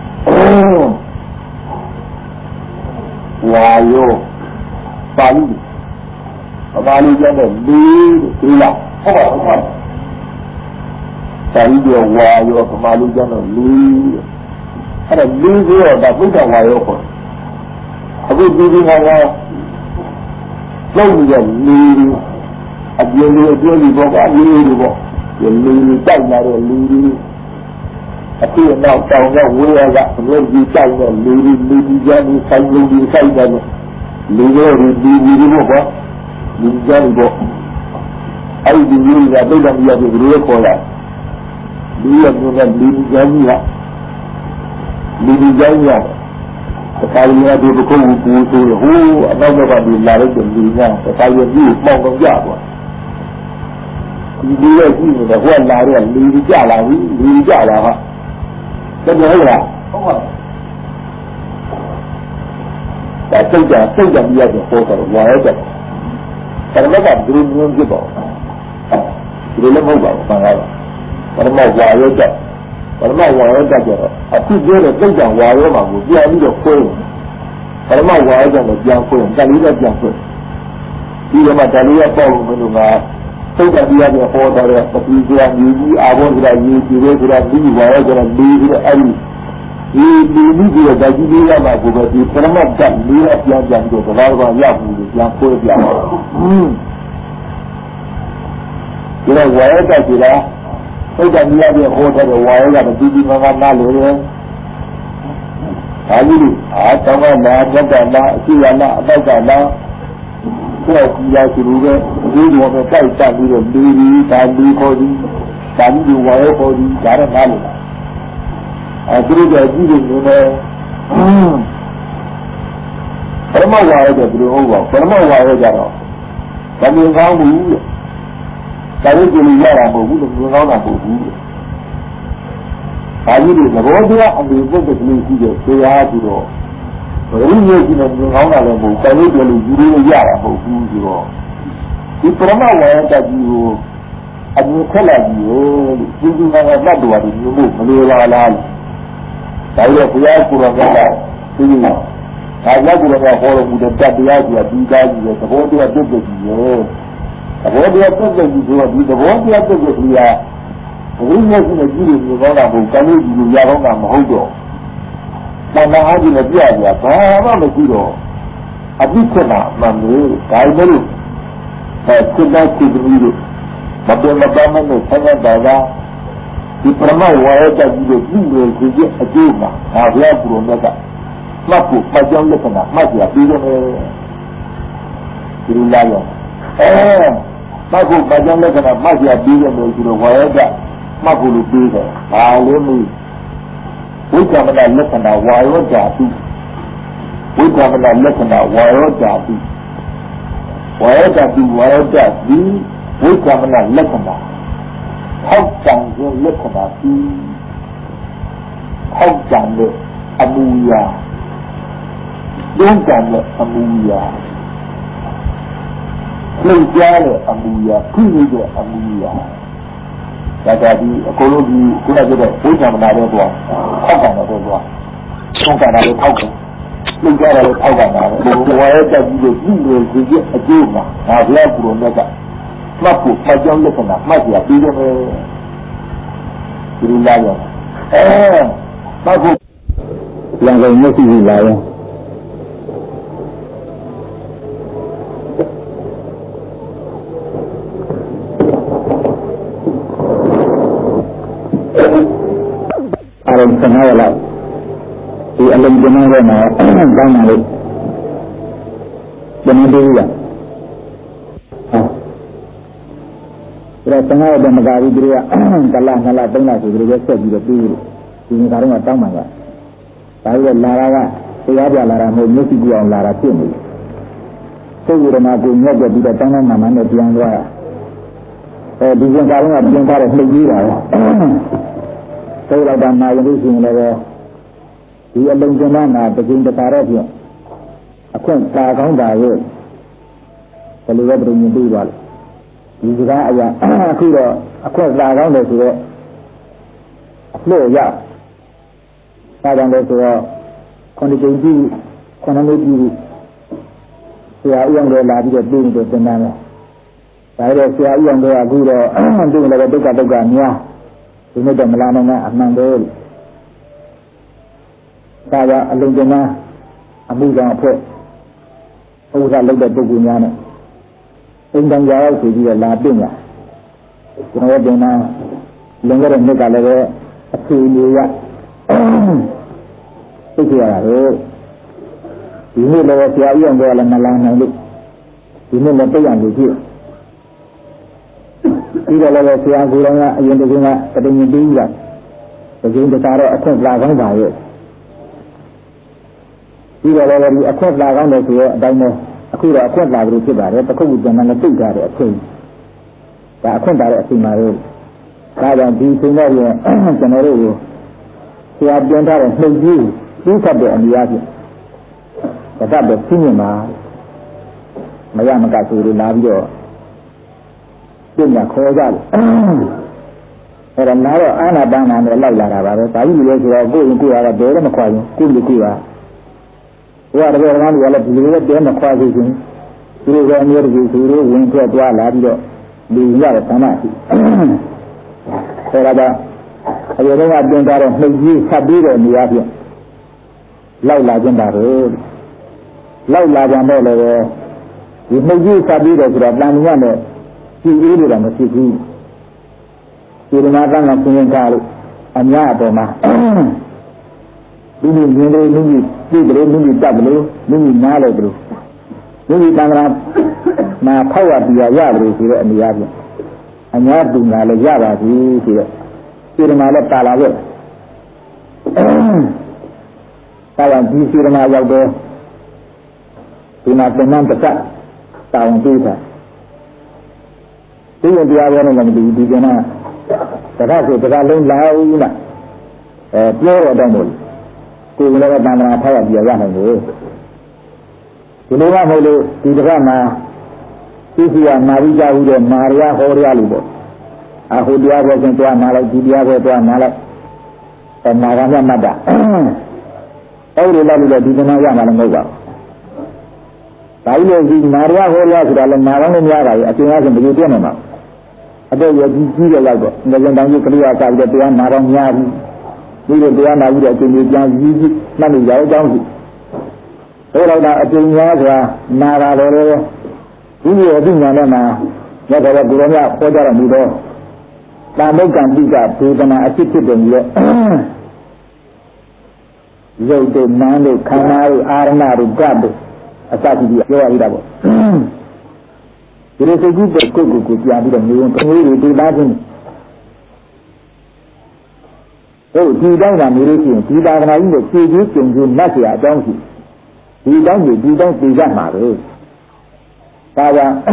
ဝါယောပါဠိအပါဠိကျတဲ့လေးဒီလားဟုတ်ပါဘူး။ဒါကြီးကဝါရောပမာလို့ကျတော့လေးအဲ့ဒါလေးဆိုတော့ဒါဘုဒ္ဓဝါရောပေါ့အခုဒီဒီမှာကလုံးရလေးအပြင်းလေးအပြင်းလေးပေါ့ကလေးလေးပေါ့ဒီလေးလေးတိုက်လာတော့လေးလေးအခုတော့တောင်းတော့ဝေးရကဘယ်လိုကြိုက်လဲလေးလေးလေးကြီးကြမ်းဆိုင်လုံးကြီးဆိုင်တယ်လေးလေးဒီဒီဒီပေါ့ကွာဒီကြမ်းပေါ့အဲ့ဒီလေးကဒုက္ခမရဘူးဘယ်လိုခေါ်လဲဒီရမျိုးကလေးကြမ်းကြီးဟာလေးကြမ်းရတခါရည်ဒီဘကုန်းကိုပူဆိုဟိုးအနောက်ကပါဒီလာလိုက်တဲ့လူကတခါရည်ကြီးပေါအောင်ကြပါဒီလေးရဲ့ကြီးနေတော့ဟိုကလာတော့လေးကြလာပြီလေးကြလာဟာတကယ်ဟုတ်လားဟုတ်ပါဒါစိတ်ကြစိတ်ကြပြရတဲ့ဟောတော့ဝါရတဲ့ပရမတ်ကဒုညုံဖြစ်ပေါ့ဒီလိုလည်းမဟုတ်ပါဘူးဆန္ဒပါပရမတ်ဝါရတဲ့ပရမတ်ဝါရတဲ့ကျတော့အခုပြောတဲ့စိတ်ကြဝါရမှာကိုပြန်ပြီးတော့ခွဲပရမတ်ဝါရတဲ့ကိုပြန်ခွဲတယ်လေးကပြန်ခွဲဒီကမှဒါလေးကပေါ့လို့မလို့ကစိတ်ကြပြရတဲ့ဟောတော့ပတိကျရာညီကြီးအာဘောဆိုတာညီကြီးတွေဆိုတာဒီဝါရဆိုတာဒီပြီးတော့အဲ့ဒီဒီဒီလူကြီးရဲ့ဓာတ်ကြီးလေးရမှာကိုပဲဒီပရမတ်ဓာတ်လေးအပြန်ပြန်ပြီးတော့ဘာလို့ကရောက်ဘူးလို့ပြန်ခွဲပြအောင်ဟင်းဒီတော့ဝါရတတ်ကြလားစိတ်ကမြတ်တဲ့ဟောတဲ့ဝါရကတူတူငါးငါးနားလို့ရတယ်ဒါကြီးအာတောင်းကလာမြတ်တာလားအရှိရလားအတောက်ကလားကိုယ်ကြည့်ရစီလို့ပဲဒီလိုပဲစိုက်တတ်ပြီးတော့လူကြီးဒါလူခေါ်ပြီးဒါလူဝါရခေါ်ပြီးဒါတော့နားလို့အခုကြည့်ကြည့်နေတယ်ပရမဝါရတဲ့ဘယ်လိုဟုတ်ပါပရမဝါရကြတော့ဘာလို့ကောင်းဘူးလဲဒါလို့ကြည့်ရတာမဟုတ်ဘူးလို့ကောင်းတာမဟုတ်ဘူးဒါကြီးတွေသဘောတရားအမြင်ပုဂ္ဂိုလ်ကလေးရှိတယ်တရားပြီးတော့ဘယ်လိုမျိုးရှိနေကောင်းတာလဲမဟုတ်တယ်လို့ကြည့်လို့ယူလို့ရတာမဟုတ်ဘူးဆိုတော့ဒီပရမဝါရတဲ့ကြီးကိုအမြင်ခက်လာကြီးလို့ဒီဒီကမှတ်တော်တယ်မျိုးမလို့လာလားဒါရဘုရားကိုယ်တော်ကဒီလိုဒါလည်းကိုယ်တော်ကဟောလို့ဒီတတရားကြီးကဒီသားကြီးရဲ့သဘောတရားပြည့်ပြည့်ကြီးရဲ့သဘောတရားပြည့်ပြည့်ကြီးဆိုတော့ဒီသဘောတရားပြည့်ပြည့်ကြီးကဘုရားရှင်ရဲ့ကြီးတွေမျိုးကောင်းတာမဟုတ်ကံလေးကြီးတွေရကောင်းတာမဟုတ်တော့တဏှာအားကြီးနဲ့ပြရပြဘာမှမရှိတော့အပိစ္ဆနာမှန်လို့ဒါလည်းလို့အဲစိတ်ဓာတ်ကိုကြည့်လို့မပြောမတမ်းနဲ့ဆန်းတာကဒီပရမဝါရတကြီးကိုကြည့်လို့ကြည့်အကျိုးမှာဒါဘုရားကိုယ်တော်ကမှတ်ဖို့မှတ်ကြောင်းလက္ခဏာမှတ်ရပြီးတော့ဒီလိုလာရောအဲမှတ်ဖို့မှတ်ကြောင်းလက္ခဏာမှတ်ရပြီးတော့ဒီလိုဝါရတမှတ်ဖို့လို့ပြီးတယ်ဘာလို့မဝိက္ခမနလက္ခဏာဝါရောဓာတုဝိက္ခမနလက္ခဏာဝါရောဓာတုဝါရောဓာတုဝါရောဓာတိဝိက္ခမနလက္ခဏာဟောက်တန်ခြင်းလက္ခဏာပြီးဟောက်တန်တဲ့အမူအရာတွန်းတန်တဲ့အမူအရာလှုပ်ရှားတဲ့အမူအရာဖြစ်နေတဲ့အမူအရာဒါကြပြီးအကုန်လုံးဒီခုနကပြောတဲ့ဝိသမနာတွေတော့ဟောက်တန်တော့တော့သုံးတန်တာလည်းဟောက်တယ်လှုပ်ရှားတာလည်းဟောက်တန်တာပဲဒီဝါရတက်ကြီးကိုပြီးနေကြည့်အကျိုးမှာဒါဘလောက်ကိုတော့ကမှတ်ဖို့မှတ်ကြောင်းလက္ခဏာမှတ်ရပြီးတော့ဒီလိုလာရောအဲမှတ်ဖို့လမ်းကုန်မရှိဘူးလာရောအရုံစနာရလာဒီအလုံးကျင်းရဲမှာကောင်းပါလို့ဒီနေ့ဒီရဒါတငါ့ဘမကာရီတွေကတလနှစ်လသုံးလဆိုကြတဲ့ဆက်ပြီးတော့ပြီးဒီနေ့ကတော့တောင်းပါပါဒါကြီးလာတာကတရားပြလာတာမဟုတ်မျက်စိကြည့်အောင်လာတာဖြစ်နေတယ်စိတ်ဝေဒနာကိုညှက်ပြပြီးတော့တောင်းတောင်းမှမှနဲ့ပြန်သွားတာအဲဒီစင်ကားကပြင်ထားတဲ့နှုတ်ကြီးတာပဲသိတော့တာနာရင်လို့ရှိရင်လည်းဒီအလုံးကျမ်းနာတစ်ကြိမ်တစ်ခါတော့ဖြင့်အခွင့်သာကောင်းတာရဲ့ဘယ်လိုပဲပြင်ပြီးသွားလဲဒီစကားအရာအခုတော့အခွင့်သာကောင်းတယ်ဆိုတော့အလို့ရဒါကြောင့်လည်းဆိုတော့ခုနှစ်ကြိမ်ကြည့်ခုနှစ်နှစ်ကြည့်ဆရာဦးအောင်လည်းလာပြီးတော့ပြင်ပြီးတင်တယ်။ဒါဒါရဲ့ဆရာကြီးအောင်တော့အခုတော့သူ့လည်းဒုက္ခဒုက္ခများဒီနေ့တော့မလာနိုင်တဲ့အမှန်ပဲဒါကအလုံးစုံအမှုဆောင်အဖွဲ့ဥစ္စာလုပ်တဲ့ပုဂ္ဂိုလ်များနဲ့အင်တန်ကြာရောက်ပြီးတော့လာပြင်ရကျွန်တော်တို့ကလုံခဲ့တဲ့နေ့ကလည်းပဲအခြေအနေရသိကြရတာလေဒီနေ့လည်းဆရာကြီးအောင်တော့လည်းမလာနိုင်လို့ဒီနေ့လည်းပြည့်ရလို့ကြည့်ဒီကလည်းဆရာကိုယ်တော်ကအရင်တကယ်ကတတိယပြီးရတကယ်တကားတော့အခွင့်လာကောင်းပါရဲ့ဒီကလည်းဒီအခွင့်လာကောင်းတယ်ဆိုတော့အတိုင်းပဲအခုတော့အခွင့်လာပြီးဖြစ်ပါတယ်တခုခုကျန်တယ်သိကြတဲ့အချိန်ဒါအခွင့်လာတဲ့အချိန်မှာလို့ဒါကြောင့်ဒီချိန်တော့ရင်ကျွန်တော်တို့ကိုဆရာပြန်ထားတဲ့နှုတ်ကြီးပြီးဆက်တဲ့အမြားဖြင့်တတ်တဲ့ပြင်းမြမှာမရမကဆိုလို့လာပြီးတော့ပြင်းရခေါ်ကြတယ်အဲ့ဒါနားတော့အာနာပါနာနဲ့လိုက်လာတာပါပဲဒါကြီးလို့ဆိုတော့ကိုယ်ရင်ကိုယ်ကတော့ဘယ်တော့မခွာဘူးကိုယ်လူကိုယ်ပါဘုရားတပည့်တော်ကလည်းဒီလိုပဲတဲမခွာစေချင်ဒီလိုပဲအမျိုးတကြီးသူတို့ဝင်ထွက်သွားလာပြီးတော့လူရတဲ့ဌာနရှိအဲ့ဒါကအရင်ကပြင်ထားတဲ့နှုတ်ကြီးဆက်ပြီးတဲ့နေရာဖြင့်လိုက်လာခြင်းပါတော့လိုက်လာကြတော့လည်းဒီနှုတ်ကြီးဆက်ပြီးတယ်ဆိုတော့တန်မြတ်နဲ့ကြည်အေးလို့တော့မဖြစ်ဘူးဒီမှာကငါသင်္ကြန်လို့အများအပေါ်မှာဒီလိုမြင်လို့လူကြီးကြည့်တယ်လူကြီးတတ်တယ်လူကြီးနားလိုက်တယ်လူကြီးတန်ခါမှာဖောက်ရပြရရတယ်ဆိုတဲ့အနေအချင်းအများသူငါလည်းရပါပြီဆိုတော့ဒီမှာလည်းပါလာခဲ့ဒါကြောင့်ဒီစီရမရောက်တော့ဒီမှာပြန်မှန်ပတ်တောင်းပေးတာဒီရတရားပေါ်နဲ့လည်းဒီဒီကနေ့တရားဆိုတရားလုံးလာဦးလားအဲပြောတော့မို့ကိုယ်လည်းတန်ခါဖောက်ရပြရနိုင်တယ်ဒီလိုကမဟုတ်လို့ဒီတစ်ခါမှာသိစီရနာပြီးကြဘူးတဲ့မာရဟောရလို့ပေါ့အဟိုတရားပေါ်ကျသွားနာလိုက်ဒီတရားပေါ်သွားနာလိုက်အဲနာကမြတ်မတ်တာအဲ့ဒီလောက်လို့ဒီကနေ့ရမှာလည်းမဟုတ်ပါဘူးဒါကြီးလို့ဒီမာရဟောရဆိုတာလည်းနာကောင်းလို့များပါရဲ့အကျဉ်းအားဖြင့်ဘယ်လိုပြနေမှာအတော့ရကြီးကြီးတဲ့လောက်တော့ငရင်တောင်ကြီးကလေးကစားပြီးတော့တရားနာတော့များပြီဒီလိုတရားနာပြီးတော့အကျဉ်းကြီးပြန်ကြီးကြီးမှတ်နေရအောင်ကြောင်းစီဟိုတော့အကျဉ်းများဆိုတာနာတာလည်းဒီလိုအသိဉာဏ်နဲ့မှာမြတ်စွာဘုရားများဟောကြားတော်မူသောသာမုတ်ကံတိကဒေသနာအဖြစ်ဖြစ်တယ်ကြီးရဲ့ရုပ်တို့နာမ်တို့ခန္ဓာတို့အာရဏတို့ဓာတ်တို့အစရှိပြီးပြောရတာပေါ့ဒီလိုစိတ်ကြီးတဲ့ကိုယ်ကိုယ်ကိုပြန်ပြီးတော့နေရင်ခရီးတွေဒီသားချင်းဟုတ်ဒီတိုင်းကနေလို့ရှိရင်ဒီသာသနာကြီးကိုဖြည့်ကြီးကျုံကျုံလက်เสียအကြောင်းရှိဒီတိုင်းကိုဒီတိုင်းသိကြမှာပဲဒါကြောင့်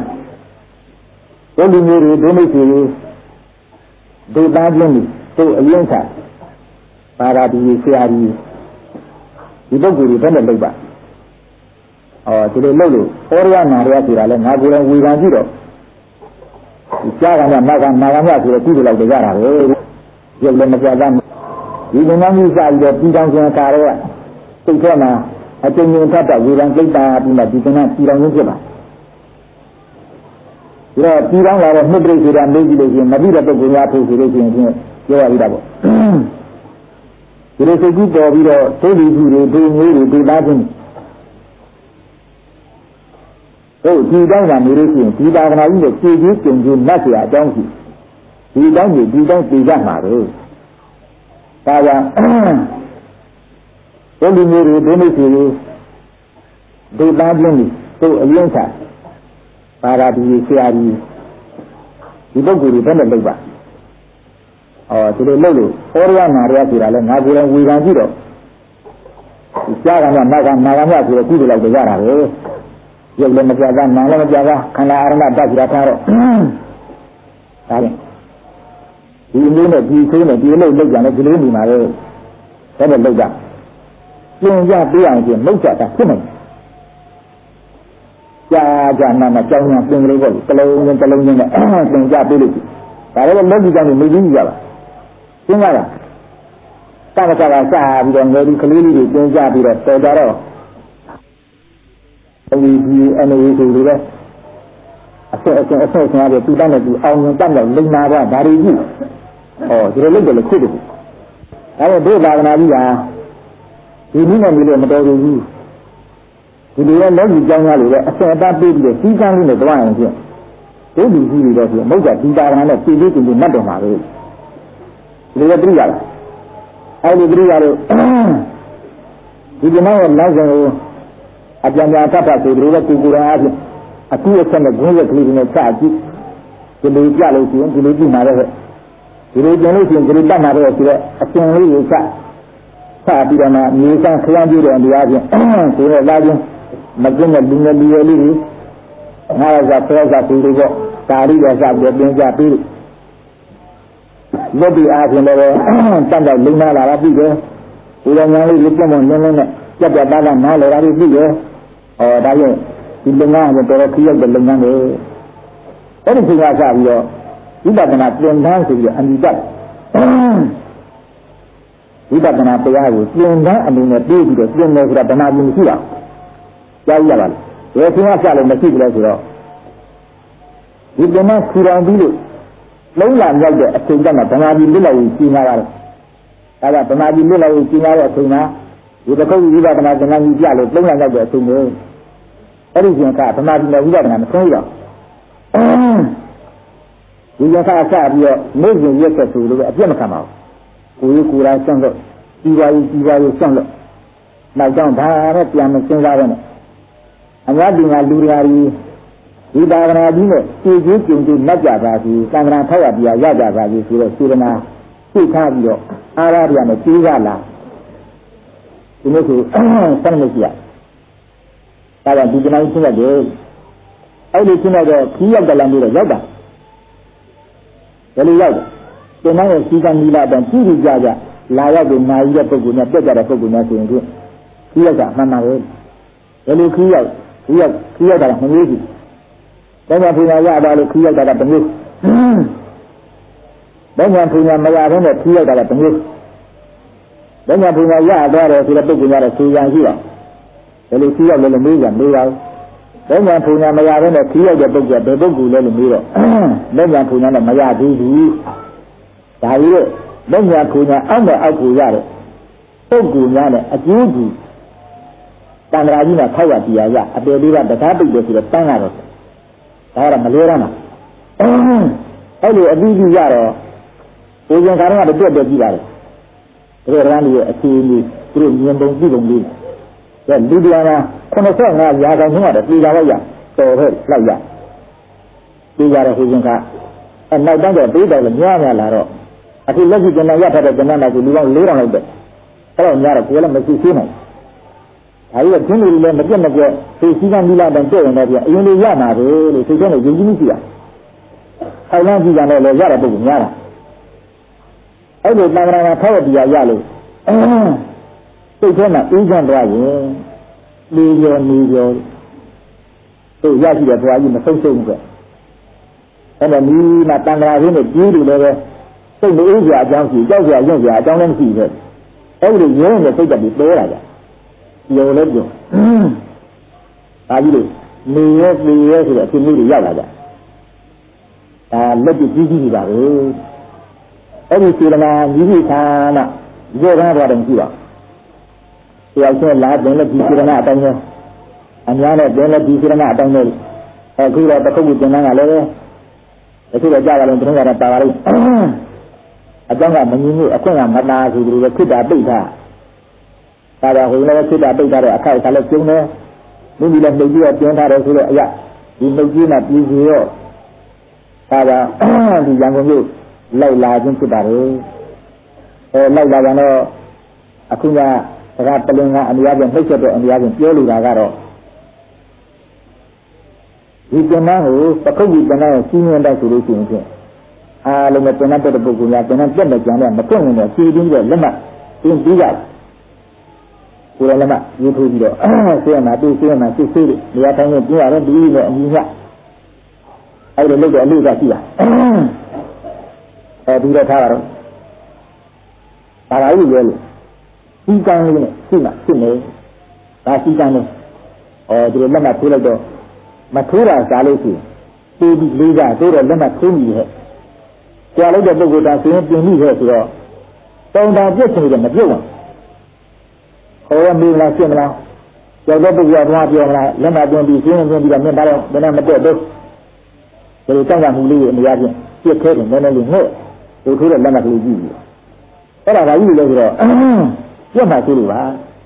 ဘုလူမျိုးတွေဒုမိတ်တွေဒုသားချင်းတွေသူ့အရင်ကပါရာဒီဆရာကြီးဒီပုဂ္ဂိုလ်တွေဘယ်နဲ့လုပ်ပါအော်ဒီလိုလုပ်လို့ဩရယနာရယဆိုတာလဲငါကိုယ်တိုင်ဝေခံကြည့်တော့ဒီကြားကမှမကနာကမှဆိုတော့ကုသလောက်ကြတာပဲရုပ်လည်းမပြတ်သားဒီငန်းကြီးစပြီးတော့ပြီးတောင်ကျင်ကာရဲကစိတ်ထဲမှာအကျဉ်းချင်းထပ်တော့ဝေခံစိတ်တာပြီးမှဒီကနေ့ပြီးတောင်ကျင်ဖြစ်ပါဒါတော့ပြီးတောင်လာတော့နှစ်ပြိဆိုတာမေးကြည့်လို့ရှိရင်မပြီးတဲ့ပုဂ္ဂိုလ်များဖို့ဆိုလို့ရှိရင်ပြောရပြီးတာပေါ့ဒီလိုစိတ်ကြီးပေါ်ပြီးတော့သိပြီးသူတွေဒီမျိုးတွေဒီသားချင်းဟုတ်ဒီတိုင်းကနေလို့ရှိရင်ဒီသာသနာကြီးနဲ့ကြည်ကြီးကျုံကျုံနတ်เสียအကြောင်းရှိဒီတိုင်းကြီးဒီတိုင်းသိကြမှာပဲဒါကြောင့်ဘုလူမျိုးတွေဒုမိတ်တွေဒုသားချင်းတွေသူ့အရင်ကပါရာဒီဆရာကြီးဒီပုဂ္ဂိုလ်တွေဘယ်နဲ့လုပ်ပါအော်ဒီလိုလုပ်လို့ဩရယနာရယဆိုတာလဲငါကိုယ်တိုင်ဝေခံကြည့်တော့ကြားကမှနောက်ကနာကမှဆိုတော့ကုသလောက်ကြရတာပဲရုပ်လည်းမပြတ်သားနာလည်းမပြတ်သားခန္ဓာအာရဏတတ်ကြတာထားတော့ဒါရင်ဒီအမျိုးနဲ့ဒီဆိုးနဲ့ဒီလိုလောက်ကြတယ်ဒီလိုနေမှာပဲဒါနဲ့လောက်ကြပြင်ရပြအောင်ပြင်လောက်ကြတာဖြစ်နေကြာကြာနာနာကြောင်းညာပြင်ကလေးပေါ့တလုံးချင်းတလုံးချင်းနဲ့ပြင်ကြပေးလို့ဒါလည်းလောကီကြောင့်နေပြီးကြပါရှင်းရတာတက္ကသကစားပြီးတော့ငယ်ဒီကလေးလေးတွေပြင်ကြပြီးတော့တော်ကြတော့ဒီဒီအနေဆိုလို့ပဲအဆက်အဆက်အဆက်ဆင်းရတဲ့တူတတ်တဲ့သူအောင်ရင်တတ်တဲ့လိမ္မာကဒါတွေကြီးဩဒီလိုလုပ်တယ်လို့ဖြစ်တယ်အဲဒါဒုသာသနာကြီးကဒီနည်းနဲ့မျိုးလို့မတော်ဘူးဒီလိုရဲ့လက်ကြီးကြောင်းသားတွေလည်းအဆက်အသားပေးပြီးတော့စီးကမ်းလေးနဲ့တွားရင်ဖြင့်ဒုလူကြီးတွေတော့ဖြင့်မဟုတ်ကြဒီသာသနာနဲ့ပြည်ပြီးပြည်နတ်တော်မှာပဲဒီလိုပြရလားအဲဒီပြရလို့ဒီကနေ့ရဲ့နောက်ဆုံးကိုအပြန်ပြန်တတ်တတ်ဆိုဒီလိုလည်းကိုကိုယ်တော်အားဖြင့်အကူအဆက်နဲ့ဂုဏ်ရက်ကလေးတွေနဲ့စကြည့်ဒီလိုကြလို့ရှိရင်ဒီလိုကြည့်မှာလည်းဒီလိုကျင်လို့ရှိရင်ဒီလိုတတ်မှာတော့ဆိုတော့အရှင်လေးကိုစစပြီးတော့မှမြေစံခရမ်းပြည့်တဲ့တရားဖြင့်ကိုယ်နဲ့လာခြင်းမကျင့်တဲ့လူငယ်လူရွယ်လေးတွေငါရစာဖဲစာပူတွေပေါ့ဒါရီရစပြီးပြင်ကြပြီးလက်ပြီးအားဖြင့်လည်းတတ်တော့လိမ္မာလာတာပြီးတယ်ဒီလိုညာလေးလက်ပြတ်မလင်းလင်းနဲ့ကြက်ကြက်သားသားနားလည်တာပြီးပြီးတယ်ဟောဒါဖြင့်ဒီလုံငန်းကတော်တော်ခရီးရောက်တဲ့လုံငန်းတွေအဲ့ဒီချိန်ကစပြီးတော့ဝိပဿနာသင်တန်းဆိုပြီးအနိတဝိပဿနာတရားကိုသင်တန်းအနေနဲ့ပြေးပြီးတော့သင်တယ်ဆိုတာဗနာဘူးမရှိအောင်ကြားရပါလားဒီချိန်ကစလို့မရှိဘူးလေဆိုတော့ဒီသင်တန်းခူတော်ပြီးလို့လုံးလာရောက်တဲ့အချိန်ကမှဗနာဘူးလွတ်လပ်ရေးကြီးလာတာဒါကဗနာဘူးလွတ်လပ်ရေးကြီးလာတဲ့အချိန်ကဒီတစ်ခုဝိပဿနာသင်တန်းကြီးပြလို့လုံးလာရောက်တဲ့အချိန်မျိုးအဲ့ဒီချိန်ကဗမာပြည်နယ်ဝိပဿနာမဆုံးရတော့ဒီရခါစပြီးတော့နေစဉ်ရက်ဆက်ဆိုလို့အပြတ်မခံပါဘူးကိုယ်ကိုယ်ရာဆွန့်လို့ဒီပါရေးဒီပါရေးဆွန့်လို့နောက်ကြောင့်ဒါတော့ပြန်မစဉ်းစားပဲနဲ့အများပြည်ကလူတွေဒီသာသနာကြီးနဲ့ကြည်ကြည်ကြုံကြုံလက်ကြပါစီသံဃာထောက်ရပြရကြပါစီဆိုတော့စေတနာသိထားပြီးတော့အာရဗျာနဲ့ကြီးရလာဒီလိုဆိုစမ်းလို့ရှိရဒါကဒီကနေ့ရှင်းရတယ်အဲ့ဒီရှင်းတော့ခီးရောက်တယ်လည်းပြီးတော့ရောက်တာဘယ်လိုရောက်လဲဒီနေ့ရဲ့စီကံနီလာတဲ့ကြည့်ကြကြလာရောက်ပြီးနာရီတဲ့ပုဂ္ဂိုလ်နဲ့ပြက်ကြတဲ့ပုဂ္ဂိုလ်နဲ့ဆိုရင်ဒီခီးရောက်တာမှန်ပါပဲဘယ်လိုခီးရောက်ခီးရောက်ခီးရောက်တာမမျိုးဘူးဘယ်မှာပညာရတာလို့ခီးရောက်တာကတမျိုးဘယ်မှာပညာမရဘဲနဲ့ခီးရောက်တာကတမျိုးဘယ်မှာပညာရသွားတယ်ဆိုတဲ့ပုဂ္ဂိုလ်ကတော့ခြေရန်ရှိတော့ဘယ်လိုခီးရောက်လဲလို့မေးကြမေးပါဦးဘယ်ညာပူညာမရဘဲနဲ့ခီးရောက်တဲ့ပုဂ္ဂိုလ်ဘယ်ပုဂ္ဂိုလ်လဲလို့မေးတော့ဘယ်ညာပူညာနဲ့မရသေးဘူးဒါကြီးတော့ဘယ်ညာပူညာအောက်နဲ့အောက်ကိုရတဲ့ပုဂ္ဂိုလ်များနဲ့အကျိုးကူတန်ត្រာကြီးနဲ့ထောက်ရတရားရအပေလေးကတကားပိတ်တယ်ဆိုတော့တန်းလာတော့ဒါကတော့မလွယ်ရမှာအဲ့လိုအပြီးကြီးရတော့ပူဇင်ခါတော့တော့တွက်ကြည့်ပါလေဒါကြရန်ကြီးရဲ့အခြေအနေသူတို့မြင်ပုံကြည့်ပုံလေးကလူတရားကခုနစ်ဆယ့်ငါးရာခိုင်နှုန်းကတော့ပြည်သာလိုက်ရတော်ဟဲ့လိုက်ရပြည်သာတဲ့ဟိုရင်ကအဲနောက်တန်းတော့ပေးတယ်လို့များများလာတော့အခုလက်ရှိကျန်တဲ့ရထတဲ့ကျန်တဲ့ကလူပေါင်းလေးထောင်လောက်ပဲအဲ့တော့များတော့ကိုယ်လည်းမရှိသေးနိုင်ဒါကြီးကချင်းလူလည်းမပြတ်မပြတ်သိစည်းကမ်းမိလာတဲ့တဲ့ရင်တော့ပြအရင်လေးရမှာပဲလို့သိတဲ့နဲ့ယဉ်ကျေးမှုရှိတာအဲ့လမ်းကြည့်ကြတယ်လည်းရတဲ့ပုဂ္ဂိုလ်များတာအဲ့လိုတန်ခါးကထောက်ရတရားရလို့စိတ်ထဲမှာအေးချမ်းသွားရင်နေရောနေရောသူရရှိတဲ့ဘဝကြီးမဆုံးရှုံးဘူးကအဲ့ဒါဒီမှာတန်ခါးရင်းနဲ့ကြီးတယ်လည်းပဲစိတ်မအေးစရာအကြောင်းရှိကြောက်စရာရုပ်စရာအကြောင်းလည်းမရှိဘူးအဲ့ဒီရင်းနဲ့စိတ်တက်ပြီးတိုးလာကြရောလည်းပြောဒါကြီးလို့နေရဲနေရဲဆိုတဲ့အဖြစ်မျိုးတွေရောက်လာကြဒါလက်ပြကြီးကြီးပါပဲအဲ့ဒီစေတနာကြီးကြီးဌာနရေကားတော်တယ်ကြည့်ပါတရားချင်းလာတယ်လည်းဒီစေတနာအတိုင်းပဲအများနဲ့တယ်လည်းဒီစေတနာအတိုင်းပဲအခုတော့တစ်ခုခုကျန်တာကလည်းအခုတော့ကြားရလို့တခါတော့ပါပါလိမ့်အကြောင်းကမငြင်းဘူးအခွင့်ကမနာဆိုပြီးတော့ခိတ္တာပိဋ္ဌာဒါကြောင့်ဟိုလည်းခိတ္တာပိဋ္ဌာတဲ့အခိုက်အတန့်လည်းကျုံတယ်မိမိလည်းနှုတ်ကြီးကကျင်းထားတယ်ဆိုတော့အရာဒီနှုတ်ကြီးနဲ့ပြည်စီရောဒါကြောင့်ဒီရန်ကုန်မြို့လိုက်လာခြင်းဖြစ်ပါတယ်အဲလိုက်လာကြတော့အခုကဒါကပလင်ကအများကြီးနှိပ်ချက်တဲ့အများကြီးပြောလိုတာကတော့ဒီကျန်တဲ့ဟိုပကုတ်ကြီးကျန်တဲ့စီးမြင်တဲ့ဆိုလို့ရှိရင်ဖြင့်အားလုံးနဲ့ကျန်တဲ့ပုဂ္ဂိုလ်များကျန်တဲ့ပြက်တဲ့ကျန်တဲ့မပွင့်နေတဲ့စီးတင်းတဲ့လက်မှတ်သင်ပြီးကြကိုယ်လည်းမရေးထိုးပြီးတော့ဆေးရမှာတူဆေးရမှာစစ်ဆေးတယ်နေရာတိုင်းနဲ့ပြရတယ်ပြီးတော့အညီညအဲ့လိုလုပ်တဲ့အလို့ကရှိတာအဲဒီတော့ထားတာတော့ဒါပါကြီးပြောလို့စီကံလေးနဲ့ရှိမှဖြစ်နေဒါစီကံလေးအော်ဒီလိုလက်မှတ်ထိုးလိုက်တော့မထိုးတာစားလို့ရှိရင်ပြီးပြီးလေးစားတို့တော့လက်မှတ်ထိုးမိရဲ့ကြာလိုက်တဲ့ပုဂ္ဂိုလ်သားစင်းပြင်မိရဲ့ဆိုတော့တောင်းတာပြည့်စုံတယ်မပြုတ်ဘူးဟောရမေးလားရှင်းမလားကြောက်တဲ့ပုဂ္ဂိုလ်ကဘာပြောမလားလက်မှတ်ပြင်ပြီးစင်းပြင်ပြီးတော့မြင်တာတော့ဘယ်နဲ့မတက်တော့ဒီလိုတောင်းတာမှုလေးအများကြီးပြည့်ခဲတယ်နည်းနည်းလေးငှက်ဒီထိုးတဲ့လက်မှတ်ကလေးကြည့်ပြီးအဲ့ဒါကကြီးလို့ဆိုတော့ပြတ်မှသေးလို့ပါ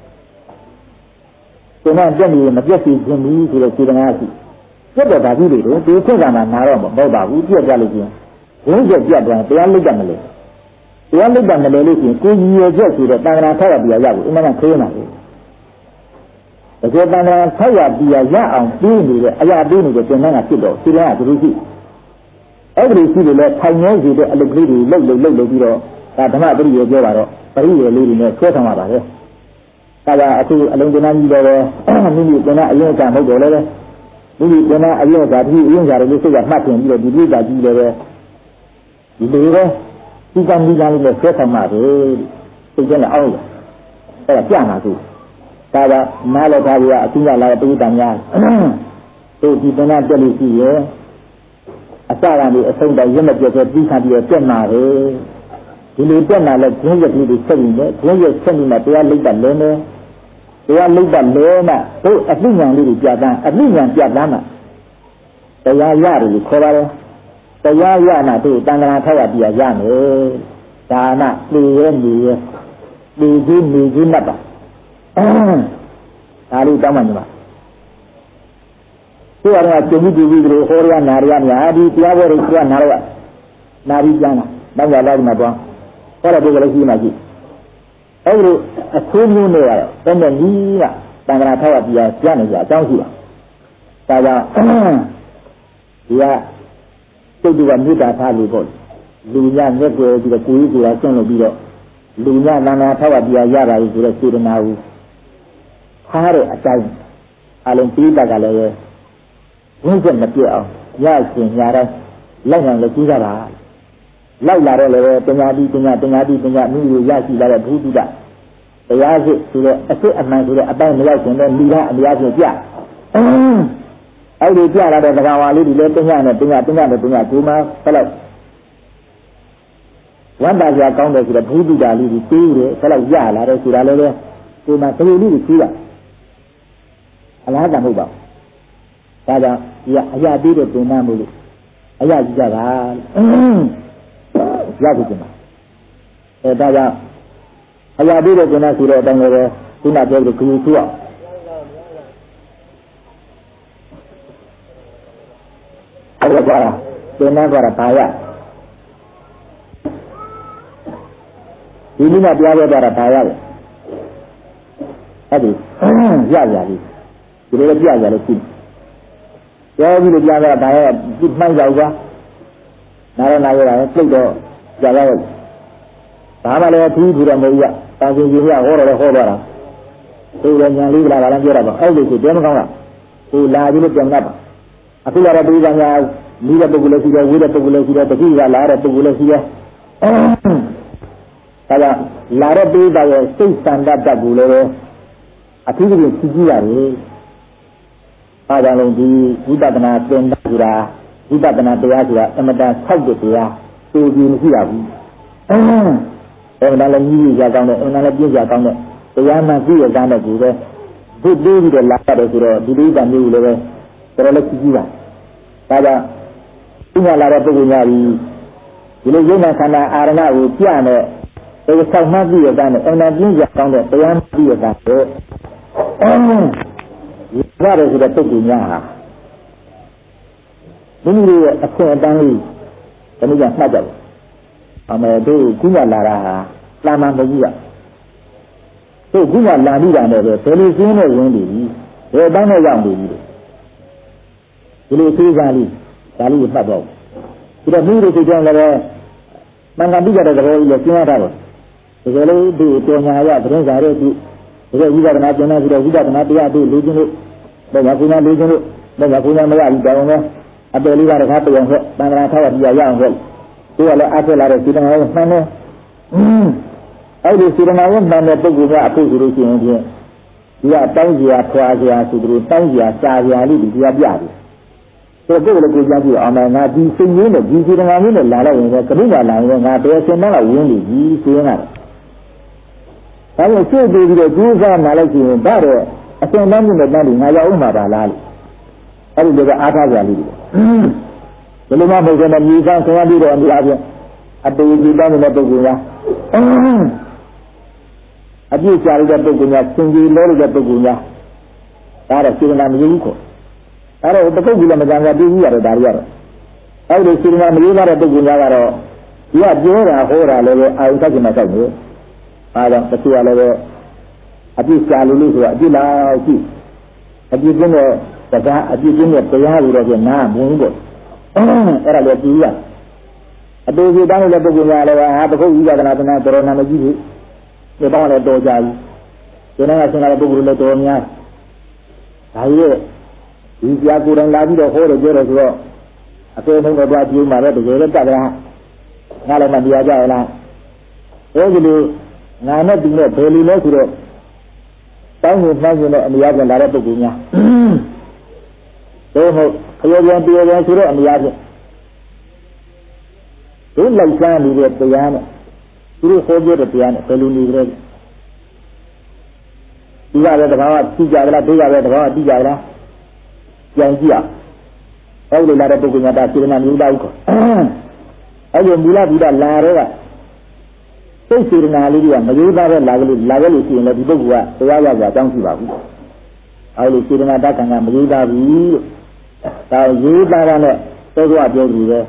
ဒီမှာပြက်နေမပြက်စီခြင်းဘူးဆိုတော့စေတနာရှိပြက်တော့ဒါကြီးတွေတော့ဒီခေတ်ကမှနာတော့မဟုတ်ပါဘူးပြက်ကြလို့ချင်းဘုန်းကြီးပြက်သွားတရားလိတ်တယ်မလဲတရားလိတ်တယ်မလဲလို့ချင်းကိုကြီးရချက်ဆိုတော့တန်ခါထောက်ရပြရရဘူးအမှန်ကခေးနေတယ်တကယ်တန်ခါထောက်ရပြရရအောင်ပြီးနေတဲ့အရာပြီးနေတဲ့သင်္ကန်းကဖြစ်တော့စေတနာကဒီလိုရှိအဲ့ဒီရှိတယ်လေထိုင်နေစီတဲ့အလုပ်ကလေးတွေလှုပ်လှုပ်လှုပ်လှုပ်ပြီးတော့ဒါဓမ္မပရိယေပြောပါတော့ပရိယေလေးတွေနဲ့ဆွဲဆောင်ရပါလေဒါကအခုအလုံးကျမ်းကြီးလည်းပဲမိမိကျမ်းအရင်ကမဟုတ်တော့လည်းပဲမိမိကျမ်းအရင်ကဒီအရင်ကလည်းစိတ်ကမှတ်တင်ပြီးတော့ဒီပြိတ္တာကြီးလည်းပဲဒီလိုပဲဒီကံဒီကံလေးနဲ့ဆွဲဆောင်မှာပဲစိတ်ကျမ်းအောင်ရအဲ့ဒါကြာမှာသူဒါကနားလည်းဒါကအသိဉာဏ်လာတဲ့ပြိတ္တာများတို့ဒီကျမ်းတက်လို့ရှိရဲ့အစကနေအဆုံးတိုင်းရမပြတ်ပြီးခါပြီးတော့ပြတ်မှာပဲဒီလိုတက်လာလဲဘုန်းကြီးတွေဆက်ပြီးတယ်ဘုန်းကြီးဆက်ပြီးမှတရားလိမ့်တာလဲနေတရားလိမ့်တာလဲမှတို့အသိဉာဏ်လေးတွေကြာတန်းအသိဉာဏ်ကြာတန်းမှတရားရတယ်လို့ခေါ်ပါတယ်တရားရမှတို့တန်ခါထောက်ရပြရမယ်ဒါနပြေရနေရပြေကြီးနေကြီးနဲ့ပါဒါလေးတောင်းမှညီမသူကလည်းကျုံပြီးပြီးပြီးဟောရနာရများဒီတရားဘောတွေကနာရနာပြီးကျမ်းတာတော့ကြလိုက်မှတော့ဟောတဲ့ပုဂ္ဂိုလ်ရှိမှရှိအဲ့ဒီအဆိုးမျိုးနဲ့ကတော့တည်းနီးကတန်ခါထောက်ရပြရနေကြအကြောင်းရှိတာဒါကြောင့်ဒီကစိတ်ကမေတ္တာထားလို့ပေါ့လူညငက်ွယ်ပြီးတော့ကိုယ်ကြီးကိုယ်ကဆွန့်လို့ပြီးတော့လူညနာနာထောက်ရပြရတာလို့ဆိုတဲ့စေတနာကိုထားတဲ့အတိုင်းအလုံးပြီးတတ်ကလည်းပဲဝိဇ္ဇမပြတ်အောင်ရရှင်ညာတိုင်းလိုက်နိုင်လို့ကြည့်ကြတာလိုက်လာတော့လည်းပညာတိပညာပညာတိပညာမိကိုရရှိလာတဲ့ဘုဒ္ဓတရားစစ်ဆိုတဲ့အစစ်အမှန်ဆိုတဲ့အပိုင်းမရောက်ခင်တော့မိသားအများကြီးပြအဲ့ဒီပြလာတဲ့သံဃာဝါလေးတွေလည်းပညာနဲ့ပညာပညာနဲ့ပညာဒီမှာဆက်လိုက်ဝန္တာကြာကောင်းတယ်ဆိုတော့ဘုဒ္ဓလေးတွေပြီးတယ်ဆက်လိုက်ရလာတယ်ဆိုတာလည်းဒီမှာသတိလေးတွေကြီးတာအလားတမဟုတ်ပါဘူးဒါကြောင့်ဒီကအရာပြီးတဲ့ပင်နာမို့လို့အရာကြီးကြတာရပြီကျမအဲဒါကြောင့်အရာပြီးတဲ့ပင်နာဆိုတဲ့အတိုင်းလည်းခုနပြောတဲ့ခရီးသူ့အောင်အဲ့ဒါကပင်နာကဘာရဒီနည်းနဲ့ပြောရတာဘာရလဲအဲ့ဒီရရလေးဒီလိုပြရလို့ရှိတယ်ပြောပြီးတော့ကြားတာဒါရဲ့ဒီမှန်ရောက်သွားနာရနာရတာပြိတ်တော့ကြားရောက်ဒါမှလည်းအထူးထူတော့မဟုတ်ရတာရှင်ကြီးကဟောတော့ဟောသွားတာဒီလိုညာလေးကလာလည်းပြောတာပါအဲ့ဒီကိုတဲမကောင်းတာဟိုလာပြီးလို့ပြန်လာပါအခုလာတဲ့ပြည်ကညာမိတဲ့ပုဂ္ဂိုလ်လည်းရှိတယ်ဝိတဲ့ပုဂ္ဂိုလ်လည်းရှိတယ်တတိကလာတဲ့ပုဂ္ဂိုလ်လည်းရှိတယ်ဒါကြောင့်လာတဲ့ပြည်ကရဲ့စိတ်ဆန္ဒတတ်ကိုလည်းအထူးကြီးကြည့်ကြည့်ရတယ်အားကြောင့်ဒီဝိပဿနာသင်တာဆိုတာဝိပဿနာတရားဆိုတာအမတန်ဆောက်တဲ့တရားတူကြည့်မရှိရဘူးအဲဒါလည်းကြီးကြီးကြကောင်းတယ်အဲဒါလည်းပြည့်ကြကောင်းတယ်တရားမှကြည့်ရတဲ့နဲ့ကိုပဲဘုဒ္ဓပြီးတော့လာတယ်ဆိုတော့ဒီလိုတမျိုးလည်းပဲတော်တော်လေးကြည့်ကြည့်ပါဒါကြောင့်ဒီမှာလာတဲ့ပုဂ္ဂိုလ်များကြီးဒီလိုယုံနာခန္ဓာအာရဏကိုပြတဲ့ဒီဆောက်မှပြည့်ရတဲ့နဲ့အဲဒါပြည့်ကြကောင်းတဲ့တရားမှပြည့်ရတဲ့ရတယ်ဆိုတဲ့ပုဂ္ဂိုလ်များဟာမိမိတို့ရဲ့အခွင့်အတန်းလေးတနည်းကမှတ်ကြတယ်။အမေတို့ကုညလာတာဟာလာမှမကြည့်ရ။တို့ကုညလာပြီးတာနဲ့ပဲဘယ်လိုရှင်းနဲ့ဝင်နေပြီ။ဘယ်အတိုင်းနဲ့ရောက်နေပြီ။ဒီလိုသိစားလေးဒါလေးကိုမှတ်တော့။ဒီတော့မိမိတို့စိတ်ကြောင့်လည်းမင်္ဂပိကြတဲ့သဘောကြီးလည်းရှင်းရတာပေါ့။ဒီလိုလေးဒီတောညာရသတင်းစာရဲ့ဒီဒီဝိပဿနာကျင့်နေပြီးတော့ဝိပဿနာတရားတို့လူချင်းတို့တော့ဘုရားလူချင်းတို့တော့ဘုရားမရဘူးတောင်းတော့အပယ်လေးပါးတခါပြောင်းခဲ့တန်ခါထောက်ရပြရအောင်ခဲ့သူကလည်းအားထုတ်လာတဲ့စေတနာရဲ့မှန်တယ်အဲ့ဒီစေတနာရဲ့မှန်တဲ့ပုဂ္ဂိုလ်ကအဖို့ဆိုလို့ရှိရင်ဖြင့်ဒီကတောင်းစရာဖွာစရာဆိုသူတို့တောင်းစရာစာစရာလေးဒီကပြတယ်တဆိုတော့ကိုယ်လည်းကိုကြားကြည့်အောင်မယ်ငါဒီစိတ်ရင်းနဲ့ဒီစီတငါမျိုးနဲ့လာလိုက်ရင်လည်းကတိကလာရင်ငါဘယ်အရှင်တော့ဝင်းနေပြီဆိုရင်ကတော့ဒါကြောင့်ရှေ့ပြီးပြီးတော့ကျိုးစားနာလိုက်ကြည့်ရင်ဒါတော့အရှင်တန်းမှုနဲ့တန်းပြီးငါရောက်ဥမှာပါလားလို့အဲ့ဒီလိုကအားထားကြလိမ့်မယ်ဘယ်လိုမှမဟုတ်တဲ့မြေသားဆရာပြီးတော့အများကြီးအတေကြီးတောင်းနေတဲ့ပုဂ္ဂိုလ်ကအပြည့်ချရတဲ့ပုဂ္ဂိုလ်များစင်ကြီးလို့တဲ့ပုဂ္ဂိုလ်များဒါတော့စေတနာမရဘူးခေါ်အဲ့တော့တပုဂ္ဂိုလ်လည်းမကံကပြည့်ကြီးရတယ်ဒါတွေကတော့အဲ့ဒီစေတနာမရတဲ့ပုဂ္ဂိုလ်များကတော့ဒီကပြောတာဟောတာလည်းပဲအာယုသက္ကမဆိုင်ဘူးအားကြောင့်တချို့ကလည်းပဲအပြည့်ချလို့လို့ဆိုတာအပြည့်လားရှိအပြည့်ကျင်းတဲ့စကားအပြည့်ကျင်းတဲ့တရားတွေတော့ကျနားမဝင်ဘူးပေါ့အဲ့ဒါလည်းကြည့်ရအတူတူတောင်းတဲ့ပုဂ္ဂိုလ်များလည်းဟာတခုတ်ဝိပဿနာသနာတော်နာမကြီးဘူးဒီပေါင်းလည်းတော်ကြပြီဒီနေ့ကဆင်လာတဲ့ပုဂ္ဂိုလ်လည်းတော်များဒါကြီးရဲ့ဒီပြာကိုယ်တိုင်လာပြီးတော့ဟောတယ်ပြောတယ်ဆိုတော့အသေးဆုံးတော့ပြပြမှာပဲတကယ်လည်းတတ်တယ်ဟာငါလည်းမတရားကြရလားအဲဒီလိုငါနဲ့ဒီနဲ့ဘယ်လိုလဲဆိုတော့တောင်းရင်နှောင်းရင်လည်းအများကြီးလာတဲ့ပုဂ္ဂိုလ်များတို့ဟုတ်ခရောပြန်ပြေပြန်ဆိုတော့အများကြီးတို့လိုက်စားနေတဲ့တရားနဲ့သူတို့ဟောပြောတဲ့တရားနဲ့ဘယ်လိုနေကြလဲဒီကလည်းတဘာဝသိကြကြလားဒီကလည်းတဘာဝသိကြကြလားပြန်ကြည့်အောင်အဲ့ဒီလာတဲ့ပုဂ္ဂိုလ်များတာစေတနာမျိုးသားဥခေါ်အဲ့ဒီမူလဘုရားလာတော့ကစိတ်စေတနာလေးတွေကမရိုးသားတဲ့လာကလေးလာခဲ့လို့ရှိရင်လည်းဒီပုဂ္ဂိုလ်ကတရားရကြအကြောင်းရှိပါဘူးအဲ့ဒီစေတနာတက္ကံကမရိုးသားဘူးလို့ဒါရိုးသားတာနဲ့သောသောပြောကြည့်ပဲ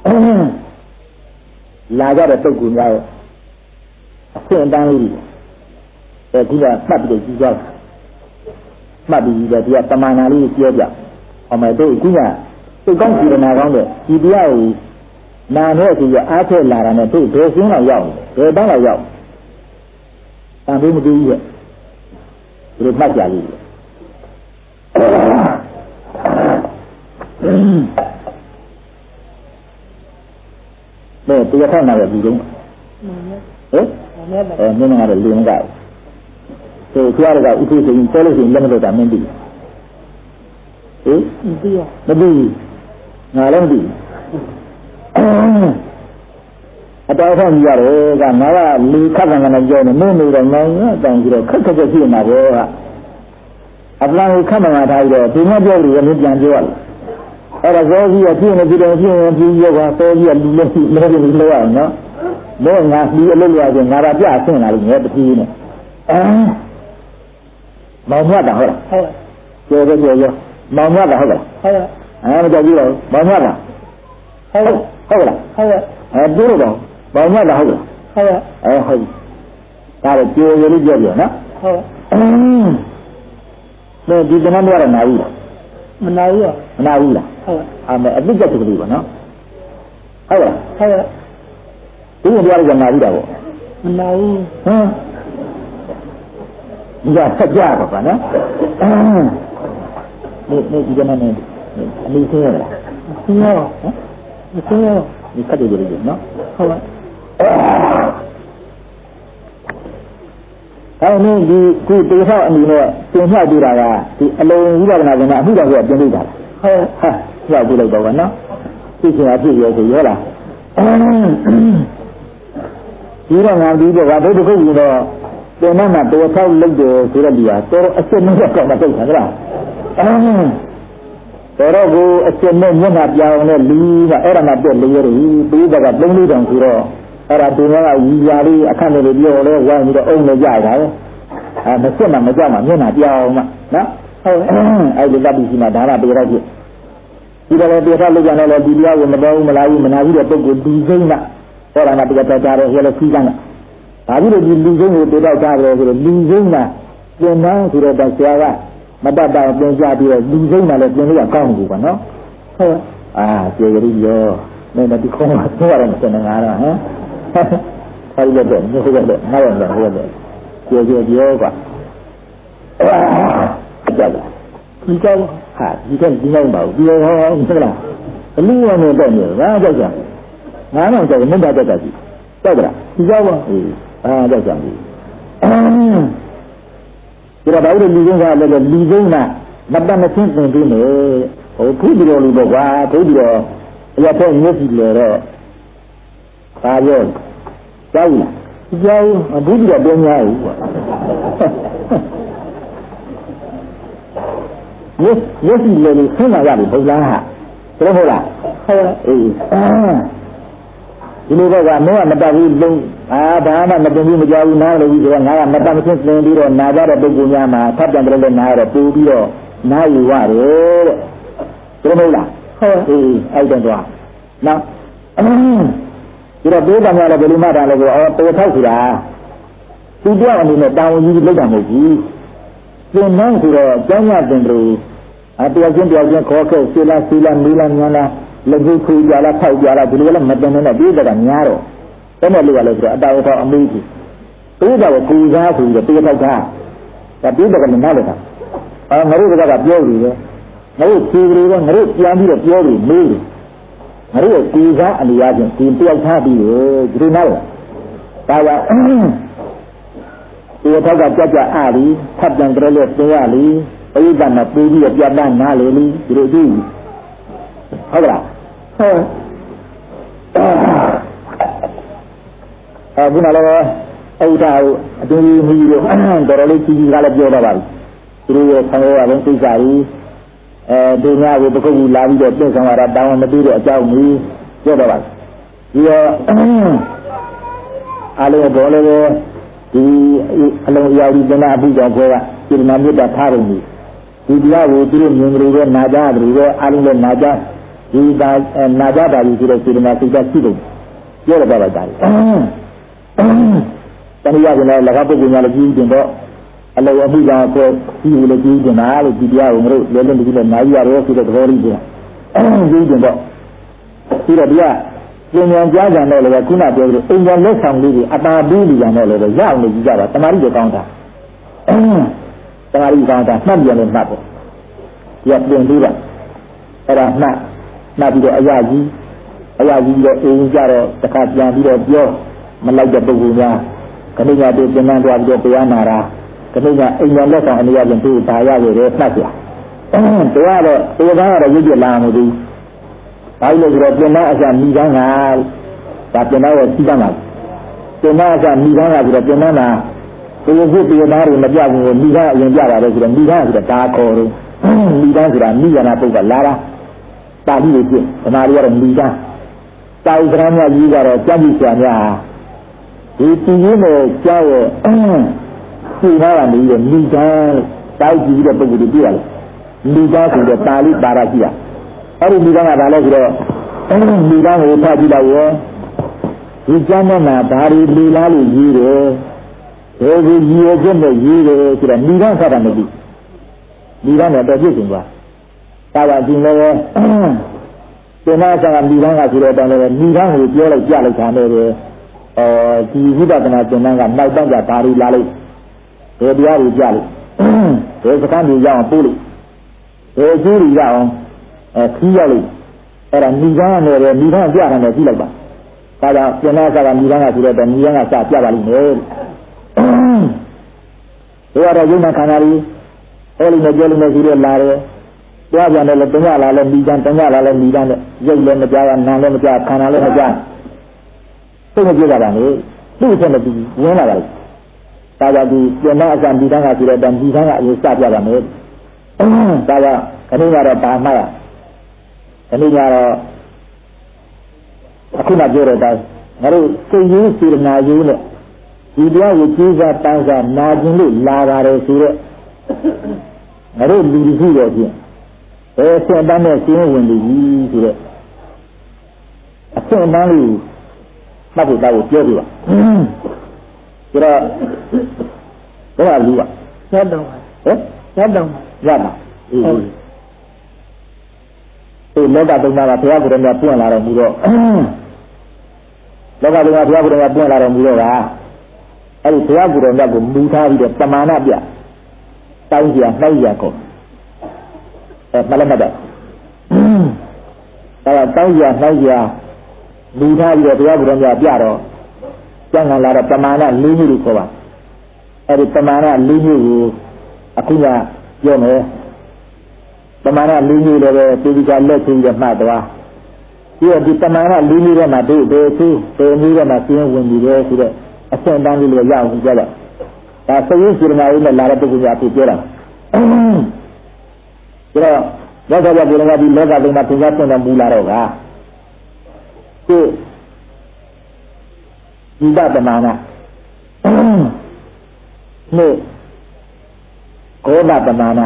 လာကြတဲ့ပုဂ္ဂိုလ်များရဲ့အဆင့်အတန်းလေးတွေအဲဒီကမှတ်ပြီးကြည့်ကြမှတ်ပြီးတော့ဒီကပမာဏလေးပြောပြဟောမယ်တို့အခုကစိတ်ကောင်းစေတနာကောင်းတဲ့ဒီတရားကိုနာနဲ့ဆိုရအားထက်လာတာနဲ့တို့ဘယ်စင်းတော့ရောက်ဘယ်တန်းတော့ရောက်တန်ဖိုးမတူဘူးရဲ့ဒီလိုမှတ်ကြလိမ့်မယ်ဘယ်တရားထောက်နာရပြီတုန်းဟင်အဲမင်းကတော့လူငါ့ဆိုကြရတာဥပ္ပဒေဆိုရင်တော်လို့ရှိရင်လက်မလို့တာမင်းသိဟင်မသိရမသိငါလည်းမသိအတော်ဆောင်ကြီးရတယ်ကငါကလူခက်ခံကနေပြောနေမင်းနေတော့ငောင်းအတောင်ကြီးတော့ခက်ခက်ခက်ရှိနေတာဘောကအပလန်ကိုခက်မှန်ထားပြီးတော့ဒီမှာပြောလို့လည်းပြန်ပြောရလို့အဲ့ဒါဇောကြီးကပြင်းနေပြီးတော့ပြင်းရင်ပြီးရောကစောကြီးကလူလည်းရှိလဲပြီးလို့ရအောင်နော်တော့ငါဒီအလုပ်ရချင်းငါပါပြဆင်းလာလို့ငါတတိနဲ့အဲမောင်မြတ်တာဟုတ်လားဟုတ်တယ်ပြောပြောမောင်မြတ်တာဟုတ်လားဟုတ်တယ်အဲမကြောက်ကြည့်တော့မောင်မြတ်တာဟုတ်ဟုတ်လားဟုတ်တယ်အဲပြောတော့မောင်မြတ်တာဟုတ်လားဟုတ်တယ်အဲဟုတ်ဒါတော့ပြောရလို့ပြောပြောနော်ဟုတ်တော့ဒီကနေ့တော့နာဘူးလားမနာဘူးရောမနာဘူးလားဟုတ်အာမအတိတ်ကတည်းကပေါ့နော်ဟုတ်လားဟုတ်တယ်ဒီလိုပြောရကြနာဘူးတာပေါ့မနာဘူးဟမ်ဒီကဆက်ကြပါပါနော်နေနေဒီကနေ့နေအလေးသေးရလားဆင်းရောဟမ်ဆင်းရောဒီကတည်းကလေးနော်ဟုတ်ပါအဲ့ဒီဒီခုတေဆောက်အနေနဲ့ပြင်ဖြတ်ပြတာကဒီအလုံးဝိပဿနာကအမှုတော်ကပြင်လိုက်တာဟုတ်ဟာရောက်ပြလိုက်တော့ကနော်သိချင်တာဖြစ်ရောဆိုရောလားဒီတော့ငါဒီတော့ဘာတို့တစ်ခုကြီးတော့တင်တော့မှတော်ဆောက်လုပ်တယ်ဆိုတော့ဒီဟာတော်အစစ်နဲ့ကောက်မှတုတ်တာကလားတော်တော့ကိုအစစ်နဲ့မျက်နှာပြောင်းနဲ့လူကအဲ့ဒါမှပြက်လေရတယ်ပြီးတော့ကသုံးလေးတောင်ဆိုတော့အဲ့ဒါဒီကရီရာလေးအခက်တွေပြောလဲဝိုင်းပြီးတော့အုံနဲ့ကြရတာပဲအဲမစစ်မှမကြောက်မှမျက်နှာပြောင်းမှနော်ဟုတ်အဲ့ဒီတပ်ပြီးရှိမှဒါနပေရဖြစ်ဒီတော့လည်းတရားလုပ်ကြတယ်လေဒီတရားကိုမတော်ဘူးမလားဘူးမနာဘူးတဲ့ပုဂ္ဂိုလ်ဒီစိမ့်ကဟောတာကတရားတော်ကြတယ်ဟဲ့လေခီးကန်းကဒါပြီးတော့ဒီလူစိမ့်ကိုတရားကြတယ်ဆိုတော့လူစိမ့်ကပြင်နှန်းဆိုတော့ဆရာကမတတ်တာပြင်ကြပြီးတော့လူစိမ့်ကလည်းပြင်လို့ကောင်းဘူးကွာနော်ဟုတ်အာကျေရည်ရောမင်းတို့ဒီခေါင်းကသွားရတယ်စနေငါတော့ဟမ်ဟုတ်တယ်တဲ့မျိုးဟုတ်တယ်ငါရောလည်းဟုတ်တယ်ကျေကျေပြောကွာကြောက်ဒီကြောက်ဟာဒီကဒီနိုင်ပါဘူးပြောဟောဟုတ်လားအလူဝနဲ့တော့မျိုးဘာကြောက်ကြငါတော့ကြောက်မင်းတာကြောက်တာကြီးကြောက်ကြလားဒီကြောက်ပါအေးအာကြောက်ကြပြီဒီတော့ဘာလို့လူချင်းကလည်းလူချင်းကမတတ်မချင်းသင်ပြီးနေဟိုခုပြီးတော့လို့တော့ကွာခုပြီးတော့အရာတော့မျက်စီလေတော့ဒါပြောကြောက်လားကြောက်ဘူးပြီးတော့ပြန်များဘူးကွာမျက်မျက်စီလေလို့ဆင်းလာရပြီဘုရားဟာပြောဟုတ်လားဟုတ်လားအေးဒီလိုတော့ကမင်းကမတတ်ဘူးလုံးအာဘာမှမတင်ဘူးမကြောက်ဘူးနားလို့ပြီးတော့ငါကမတတ်မသိသင်ပြီးတော့နာကြတဲ့ပုဂ္ဂိုလ်များမှာထပ်ပြန်ကြလို့နားရတော့ပူပြီးတော့နားယူရတယ်တဲ့ပြောမလားဟုတ်အေးအဲ့တော့တော့နော်ဒီတော့ပြေးတယ်များလည်းဘယ်လိုမှတာလဲဆိုတော့ပေါ်ထောက်စီတာသူပြောအနေနဲ့တာဝန်ကြီးလောက်တာမဟုတ်ဘူးသင်နှန်းဆိုတော့ကျောင်းရတင်တယ်အတရားချင်းတရားချင်းခေါ်ခဲ့ဆီလာဆီလာမီလာညာလာလက်ကြီးခူကြလားထောက်ကြလားဒီလိုလည်းမတင်နဲ့ပြေးတယ်ကများတော့တဲ့နဲ့လို့ရလဲဆိုတော့အတားတော့အမေးကြီးပြေးတယ်ကိုကူစားဆိုပြီးတော့ပြေးထောက်တာဒါပြေးတယ်ကလည်းနားလေတာအော်ငါတို့ကပြောပြီးတယ်ငါတို့ဖြေပြီးတော့ငါတို့ပြန်ပြီးတော့ပြောပြီးမေးတယ်ငါတို့ရဲ့ကူစားအနေအချင်းဒီတယောက်ထားပြီးတယ်ဒီလိုနားလေဒါကဒီထောက်ကကြက်ကြအားပြီးထပ်ပြန်ကြလို့သိရလီပရိသတ်မှာပြေးပြီးတော့ပြတ်တန်းနားလေလီဒီလိုကြည့်ဟုတ်လားဟုတ်အခုနလည်းအဥဒ္ဒါကိုအတူတူမြည်လို့တော်တော်လေးကြီးကြီးကလည်းပြောတော့ပါပြီသူတို့ရဲ့ဆံရရတဲ့ကိစ္စကြီးအဲဒီညကိုတစ်ခုခုလာပြီးတော့ပြည့်စုံလာတာတောင်းမပြီးတဲ့အကြောင်းကြီးပြောတော့ပါဒီတော့အားလုံးဘောလည်းဒီအလုံးအရာဒီကနာအပူကြောင့်ခွဲကစေတနာမြတ်တာထားတယ်ဒီတရားကိုသူတို့မြင်ကြလို့နာကြတယ်လို့အားလုံးလည်းနာကြဒီသာနာကြတာကြီးဆိုတဲ့စေတနာစိတ်ဓာတ်ရှိတယ်ပြောရတော့တာတဏှာကလည်း၎င်းပုဂ္ဂိုလ်များလည်းကြီးကျင်တော့အလောအမှုကြောင့်ကိုကြီးကိုလည်းကြီးကျင်တာလို့ဒီတရားကိုငါတို့လည်းလည်းဒီလိုနားရရောဆိုတဲ့သဘောလေးပြန်ကြီးကျင်တော့ပြီးတော့ဒီကဉာဏ်ဉာဏ်ကြားကြတော့လည်းခုနပြောသလိုအင်ညာလက်ဆောင်လေးတွေအတာပြီးနေကြတော့လည်းရအောင်လို့ကြည့်ကြတာတမာရီကိုကောင်းတာတမာရီကောင်းတာမှတ်ပြန်လို့မှတ်တယ်ဒီကပြင်ပြီးတာအဲ့ဒါမှတ်မှတ်ပြီးတော့အရာကြီးအရာကြီးတော့အင်းကြတော့တစ်ခါပြန်ပြီးတော့ပြောမလိုက်တဲ့ပုဂ္ဂိုလ်များခဏညတူပြန်နှံသွားပြီးတော့တရားနာတာခဏညအိမ်ညာလက်ဆောင်အနေရချင်းသူ့ဒါရရတဲ့မှတ်ပြတရားတော့တရားကတော့ရွတ်ပြလာမှုဒီဘာလို့လဲဆိုတော့ပြန်နှံအစမိသားကဒါပြန်နှံရဲ့စီးသားမှာပြန်နှံအစမိသားကဆိုတော့ပြန်နှံမှာကိုယ်ကိုယ်တရားသားတွေမပြဘူးမိသားအရင်ပြတာလေဆိုတော့မိသားဆိုတော့ဒါခေါ်တယ်မိသားဆိုတာမိယာနာပုဂ္ဂိုလ်လာတာတာလိတွေဖြစ်ဓမ္မတွေကတော့မိသားတာဝိကရမြတ်ကြီးကတော့ကြံ့ကြည့်ဆရာများဒီသူကြီးနဲ့ကြားရဲ့သိထားတာနေပြီးမိသားတောက်ကြည့်တဲ့ပုဂ္ဂိုလ်တွေပြရတယ်မိသားဆိုတော့တာလိပါရရှိရအဲ့ဒီမိသားကဘာလဲဆိုတော့မိသားကိုဖတ်ကြည့်လိုက်ရောဒီကျမ်းနဲ့မှာဘာတွေလီလားလို့ရေးတယ်ဘယ်လိုရည်ရွယ်ချက်နဲ့ရေးတယ်ဆိုတော့မိသားဆက်တာမသိမိသားနဲ့တော့ပြည့်စုံသွားတာပါဒီလည်းကျန်တဲ့ဆရာမိသားကဆိုတော့တောင်းလည်းမိသားကိုပြောလိုက်ကြလိုက်တာနဲ့ပဲအော်ဒီဝိပဿနာကျန်တဲ့ကနောက်တော့ကြဘာတွေလာလိုက်ဘယ်တရားတွေကြလိုက်ဘယ်စကားတွေရအောင်ပို့လိုက်ဘယ်အကျိုးတွေရအောင်အဲခီးရလိုက်အဲ့ဒါမိသားနဲ့ပဲမိသားကြတယ်နဲ့ကြည့်လိုက်ပါဒါကြောင့်ကျန်တဲ့ဆရာမိသားကဆိုတော့မိသားကစပြပါလိမ့်မယ်ဒီကတော့ယုံနာခန္ဓာကြီးဟောလိမ့်မယ်ပြောလိမ့်မယ်ဆိုတော့လာတယ်ကြားပြန်တယ်လည်းတညလာလည်းမိသားတညလာလည်းမိသားနဲ့ရုပ်လည်းမကြားရနာလည်းမကြားခန္ဓာလည်းမကြားသိမပြေကြပါနဲ့သူ့ဆက်မပြီးဝင်လာပါလေဒါကြောင့်ဒီပြန်တဲ့အစမိသားကဆိုတော့မိသားကအရင်စပြပါမယ်ဒါကြောင့်ခဏကတော့ပါမှရခဏကတော့အခုမှပြောတဲ့အတိုင်းငါတို့စိတ်ရင်းစေတနာရင်းနဲ့ဒီတရားကိုကြည်စားတန်းစားနာကျင်လို့လာပါတယ်ဆိုတော့ငါတို့လူလူကြီးတော့ဖြင့်ဘယ်ဆက်တန်းနဲ့ရှင်းဝင်ပြီဆိုတော့အဆက်တန်းလေးမှတ်ဖို့တောက်ကိုပြောပြပါဆိုတော့ဘယ်လိုလူကရတော့ဟဲ့ရတော့ရပါအေးဒီလောကသုံးပါးကဘုရားကိုယ်တော်ပွင့်လာတော်မူတော့လောကသုံးပါးဘုရားကိုယ်တော်ပွင့်လာတော်မူတော့ကအဲ့ဒီဘုရားကိုယ်တော်ကိုမူထားပြီးတော့ပမာဏပြတောင်းကြနှိုက်ရကုန်အဲမလည်းမတဲ့ဒါကတောင်းကြနှိုက်ရမူထားပြီးတော့ဘုရားကိုယ်တော်ပြတော့ကျန်ကန်လာတော့ပမာဏလေးမျိုးကိုခေါ်ပါအဲ့ဒီပမာဏလေးမျိုးကိုအခုကပြောမယ်တမနာလူကြီးလည်းပဲဒီဒီကလက်ချင်းရမှတ်သွားပြီးတော့ဒီတမနာလူကြီးထဲမှာတို့ဒေသူဒေမျိုးထဲမှာကျင်းဝင်ပြီးတယ်ဆိုတော့အဆင့်တန်းလေးလည်းရအောင်ကြတော့ဒါသရုပ်စေတနာရေးနဲ့လာတဲ့ပုဂ္ဂိုလ်များဖြစ်ပြောတာဒါတော့ရသော်ကြဘုရားဒီလောကလုံးမှာသင်္ကြန်တော်မူလာတော့ကဒီဒီတတမနာနေ့ကောဒတမနာ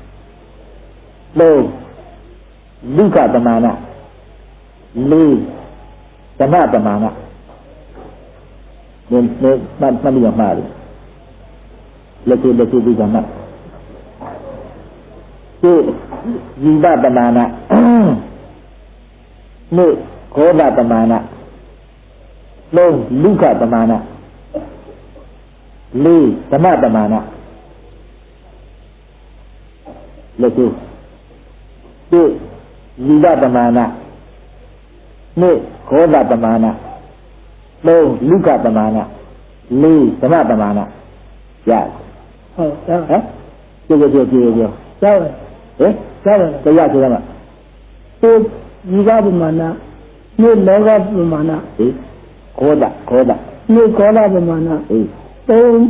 လို့လူကတမနာလေးဓမ္မတမနာဒီနေ့မှတ်မှတ်ရမှာလေလက်ကျလက်ကျဒီကမှဒီဒီတတမနာနေ့ကောဒတမနာလို့လူကတမနာလေးဓမ္မတမနာလက်ကျဒီဒီတတမနာနေ့ခောဒတမနာသုံးလူကတမနာလေးဓမ္မတမနာရဟုတ်ဟမ်ကျေကျေကျေကျေကျောင်းဟင်ကျောင်းတရားဆိုရမှာဒီဒီကပမာဏနေ့လောကပမာဏဟင်ခောဒခောဒနေ့ခောဒပမာဏဟင်သုံး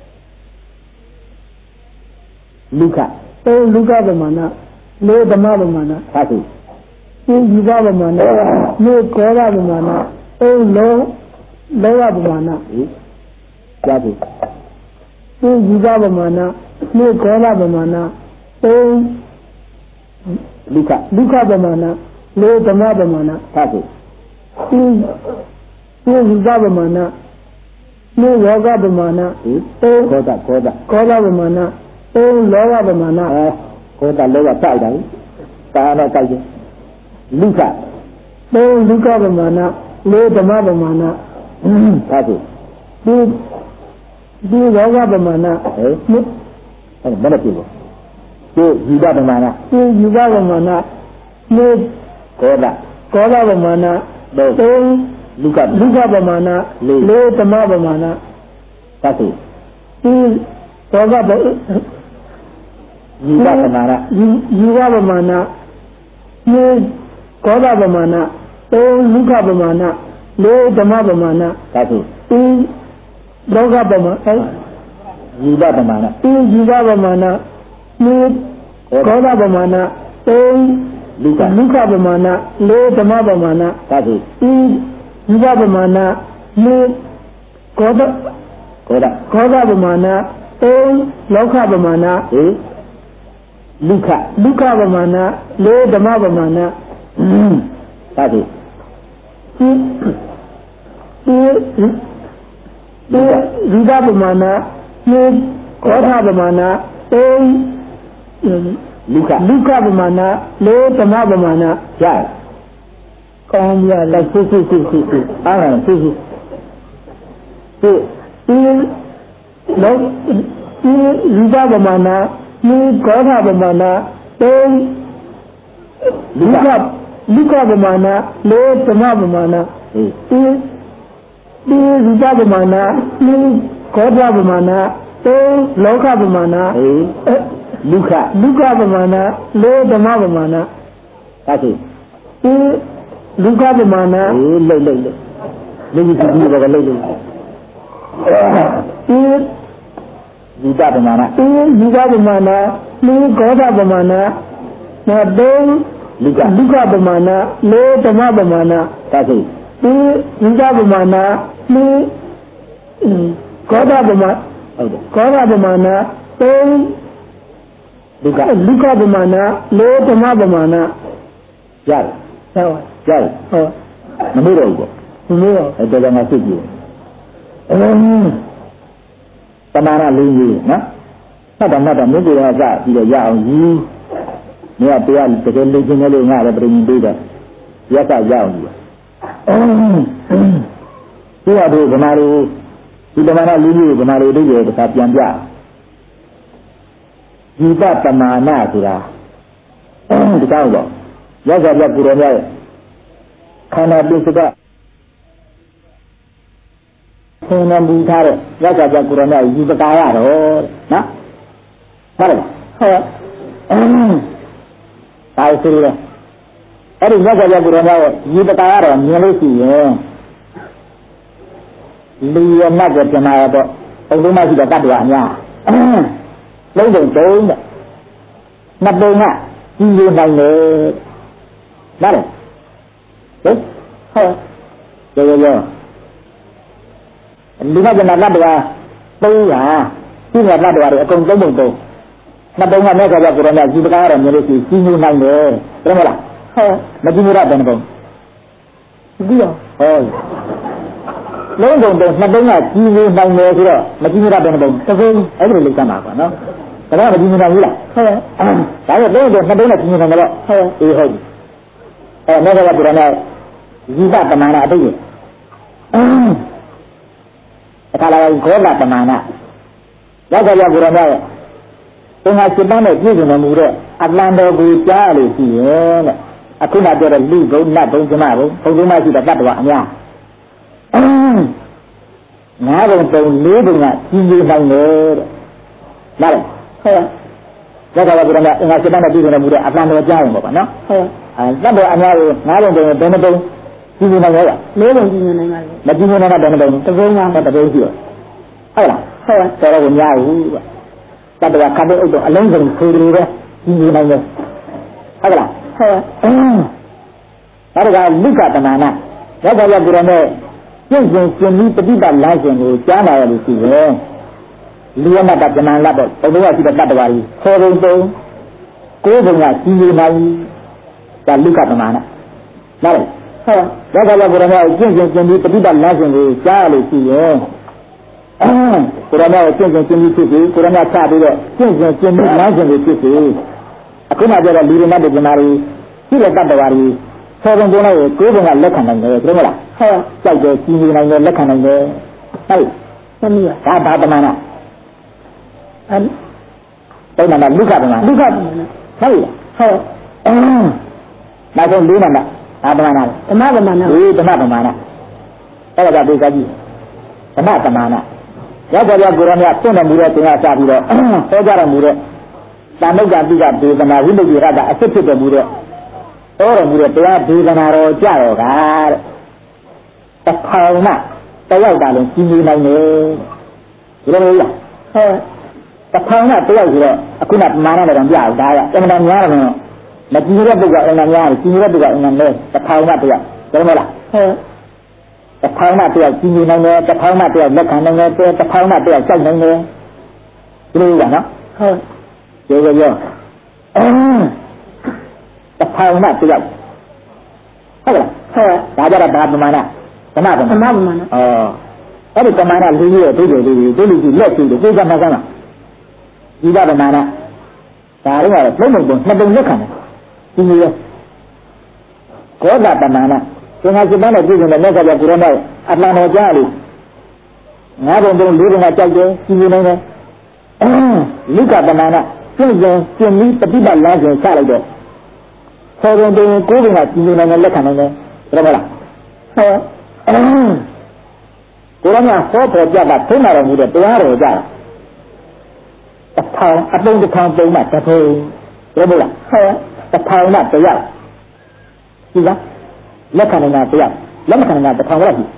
လူကသုံးလူကပမာဏလေးဓမ္မပမာဏဟုတ်ပြီဒီဒီကပမာဏနေ့ခောဒပမာဏသုံးလုံးလောကပမာဏဟင်ကြားပြီဒီဒီကပမာဏနေ့ခောဒပမာဏသုံးလူကလူကပမာဏလေးဓမ္မပမာဏဟုတ်ပြီဒီဒီဒီကပမာဏနေ့ယောဂပမာဏသုံးခောဒခောဒခောဒပမာဏသုံးလောကပမာဏအဲခောဒလောကတိုက်တယ်ကာရတိုက်တယ်လူကသုံးလူကပမာဏလေးဓမ္မပမာဏဟုတ်ပြီဒီဒီယောဂပမာဏဟဲ့အဲ့ဘယ်လိုပြောဒီယူဒပမာဏဒီယူဒပမာဏလေးခောဒခောဒပမာဏသုံးလူကလူကပမာဏလေးဓမ္မပမာဏဟုတ်ပြီဒီယောဂပယူဒပမာဏယူဒပမာဏလေးခောဒပမာဏသုံးလူကပမာဏလေးဓမ္မပမာဏဟုတ်ပြီဒီလောကပမာဏယူဒပမာဏဒီယူဒပမာဏလေးခောဒပမာဏသုံးလူကလူကပမာဏလေးဓမ္မပမာဏဟုတ်ပြီဒီယူဒပမာဏလေးခောဒခောဒခောဒပမာဏသုံးလောကပမာဏဟေလူကလူကပမာဏလေးဓမ္မပမာဏဟုတ်ပြီဒီဒီဒီယူဒပမာဏလေးခောဒပမာဏသုံးလူကလူကပမာဏလေးဓမ္မပမာဏရကောင်းရလိုက်စုစုစုစုအားရစုစုဒီဒီလောဒီယူဒပမာဏလေးခောဒပမာဏသုံးလူကလူကပမာဏလေးဓမ္မပမာဏဒီဒီယူဒပမာဏလေးခောဒပမာဏသုံးလောကပမာဏလူကလူကပမာဏလေးဓမ္မပမာဏဟုတ်ပြီဒီလူကပမာဏလိတ်လိတ်လိတ်လိတ်ကြီးကြီးပဲလိတ်လိတ်ဒီယူဒပမာဏဒီယူဒပမာဏလေးခောဒပမာဏနောက်သုံးလူကလူကပမာဏလေးဓမ္မပမာဏဟုတ်ပြီဒီယူဒပမာဏလေးခောဒပမာဟုတ်တယ်ခောဒပမာဏသုံးလူကလူကပမာဏလေးဓမ္မပမာဏရတယ်ဟုတ်ရတယ်ဟုတ်မမေ့တော့ဘူးပေါ့မမေ့တော့အဲ့ဒါကငါသိကြည့်အင်းပမာဏလေးကြီးနော်မှတ်တော့မှတ်တော့မင်းတို့ကစပြီးတော့ရအောင်ကြီးမင်းကတရားတကယ်လေ့ကျင့်လို့ငါလည်းပြင်ပေးတယ်ရက်ကရအောင်ကြီးအင်းဒီဟာတို့ဗမာလူဒီပမာဏလေးကြီးကိုဗမာလူတို့ရဲ့တစ်ခါပြန်ပြဒီပပမာဏဆိုတာဒီကောင်းတော့ရောက်ကြပြကိုယ်တော်များခန္ဓာပစ္စကဆင်းရဲမှုထားတဲ့ရောက်ကြပြကိုယ်တော်များယူပကာရတော့နော်ဟုတ်တယ်ဟုတ်大事了。而且那个要不然要一个大人年龄细，离那个什么的，都都那是个大段呀，老人多的，那多啊，只有那个，那嘞，对，好，有有有，你那个那那个多呀，今年那个的工都不多，那多啊那个要不然要一个大人年龄细，只有那个，知道吗？好，那今年那边的，对呀，哦。လုံးလုံးတော့နှစ်လုံးကကြီးကြီးနိုင်နေဆိုတော့မကြီးနေတာဘယ်နှပုံတစ်ပုံအဲ့လိုလိမ့်စမ်းပါကွာနော်ဒါကမကြီးနေတာဘူးလားဟုတ်ဒါကလုံးတော့နှစ်လုံးနဲ့ကြီးနေတာတော့ဟုတ်အေးဟုတ်ပြီအဲ့နောက်ကကပြောနေဇီဝပမာဏအတိတ်အခါလာဂောဂပမာဏရောက်ကပြောပြောနေသင်္ဃာစိတ္တနဲ့ပြည့်စုံနေမှုတဲ့အတန်တော်ကိုကြားလို့ရှိရဲ့တဲ့အခုနပြောတဲ့လူဘုံနတ်ဘုံကျမဘုံဘုံကျမရှိတဲ့တတ္တဝအများငါးဘုံပုံလေးဘုံကကြီးကြီးနိုင်တယ်တဲ့လာတယ်ဟုတ်ဒါကဘာပြောလဲအင်္ဂါစိတ္တနဲ့ပြည့်စုံနေမှုတဲ့အတန်တော်ကြားရင်ပေါ့ဗျာနော်ဟုတ်အဲတတ္တဝအများကိုငါးဘုံပုံဘယ်နှဘုံကြီးကြီးနိုင်လဲလေးဘုံကြီးကြီးနိုင်ပါလေမကြီးကြီးနိုင်တာဘယ်နှဘုံတစ်ဘုံကတစ်ဘုံရှိတယ်ဟုတ်လားဟုတ်ဆိုတော့ကိုများဘူးကတတ္တဝခတ်တဲ့ဥဒ္ဒအလုံးစုံခွေတွေပဲကြီးကြီးနိုင်တယ်ဟုတ်လားဟုတ်ဒါကလုကတနာနာဒါကပြောပြောနေကျင့်စဉ်ကျင့်ပြီးပฏิပတ်လမ်းစဉ်ကိုကြားလာရလို့ရှိရင်လူရမတ်ကဇမန်လတ်တော့ဘုရားရှိတဲ့တတ္တဝါကြီးခေါ်ပုံပုံကိုယ်ပုံကကြီးကြီးနိုင်ဒါလုကတနာနာနားလေဟုတ်ဒါကပြောပြောနေကျင့်စဉ်ကျင့်ပြီးပฏิပတ်လမ်းစဉ်ကိုကြားရလို့ရှိရင်ကိုရမကျင့်စဉ်ကျင့်ပြီးဖြစ်ပြီးကိုရမချပြီးတော့ကျင့်စဉ်ကျင့်ပြီးလမ်းစဉ်ကိုဖြစ်ပြီးအခုမှပြောတဲ့လူရမတ်တွေဇမားကြီးရှိတဲ့တတ္တဝါကြီးဆောပုံပုံလိုက်ကိုယ်ပုံကလက်ခံနိုင်တယ်ပြောမလားဟုတ်ကြောက်တယ်ကြီးကြီးနိုင်တယ်လက်ခံနိုင်တယ်ဟုတ်သမီးကဒါဘာပမာဏအဲတုံးနာလုခပမာဏလုခပမာဏဟုတ်ဟုတ်နောက်ဆုံးလေးနာဘာပမာဏဓမ္မပမာဏအေးဓမ္မပမာဏအဲ့ဒါကဒီကကြီးဓမ္မပမာဏရောက်ကြကိုရမပြင့်တော်မူတဲ့သင်္ဃာစပြီးတော့ဟောကြတော်မူတဲ့သာမုဂ္ဂတိကဒေသနာဝိနုတိရတာအစ်စ်ဖြစ်တော်မူတဲ့တော်တော်မူတဲ့တရားဒေသနာတော်ကြတော့ကတဲ့တထောင်မှတယောက်တာလုံးကြီးကြီးနိုင်တယ်ဒီလိုမျိုးလားဟုတ်တထောင်မှတယောက်ဆိုတော့အခုနပမာဏနဲ့တော့ပြအောင်ဒါကအမှန်တရားများတယ်နော်မကြီးတဲ့ပုဂ္ဂိုလ်အမှန်များတယ်ကြီးတဲ့ပုဂ္ဂိုလ်အမှန်လဲတထောင်မှတယောက်ဒါမှမလားဟုတ်တထောင်မှတယောက်ကြီးကြီးနိုင်တယ်တထောင်မှတယောက်လက်ခံနိုင်တယ်တထောင်မှတယောက်စိုက်နိုင်တယ်ဒီလိုကနော်ဟုတ်ရောရောရောတထောင်မှတယောက်ဟုတ်လားဟုတ်ဒါကြတော့ဘာပမာဏဓမ္မပမာဏဓမ္မပမာဏဩအဲ့ဒီပမာဏလေးရဲ့အဓိပ္ပာယ်လေးတွေလူကြီးလက်ရှိတွေသိကြမှာစမ်းလားဒီကပမာဏဒါတော့လုံးလုံးပုံနှစ်ပုံလက်ခံတယ်ဒီလိုရောကောဒပမာဏသင်္ဃာစိတ္တနဲ့ပြည့်စုံတဲ့မြတ်စွာဘုရားကိုရောနဲ့အမှန်တော်ကြားလို့ငါးဘုံပုံလေးဘုံကကြောက်တယ်ကြီးကြီးနိုင်တယ်လုကပမာဏကျင့်စဉ်ကျင့်ပြီးပฏิပတ်လမ်းစဉ်ချလိုက်တော့ဆောဘုံပုံကိုယ်ဘုံကကြီးကြီးနိုင်တယ်လက်ခံနိုင်တယ်ဘယ်လိုမလားဟုတ်ကိုရောကဟောပေါ်ကြတာထုံးလာတော်မူတဲ့တရားတော်ကြတာတထောင်အပုံတစ်ထောင်ပုံမှတစ်ထုံဘယ်လိုလားဟုတ်တထောင်မှတရားကြည့်လားလက်ခံနိုင်တာတရားလက်မခံနိုင်တာတစ်ထောင်လောက်ရှိ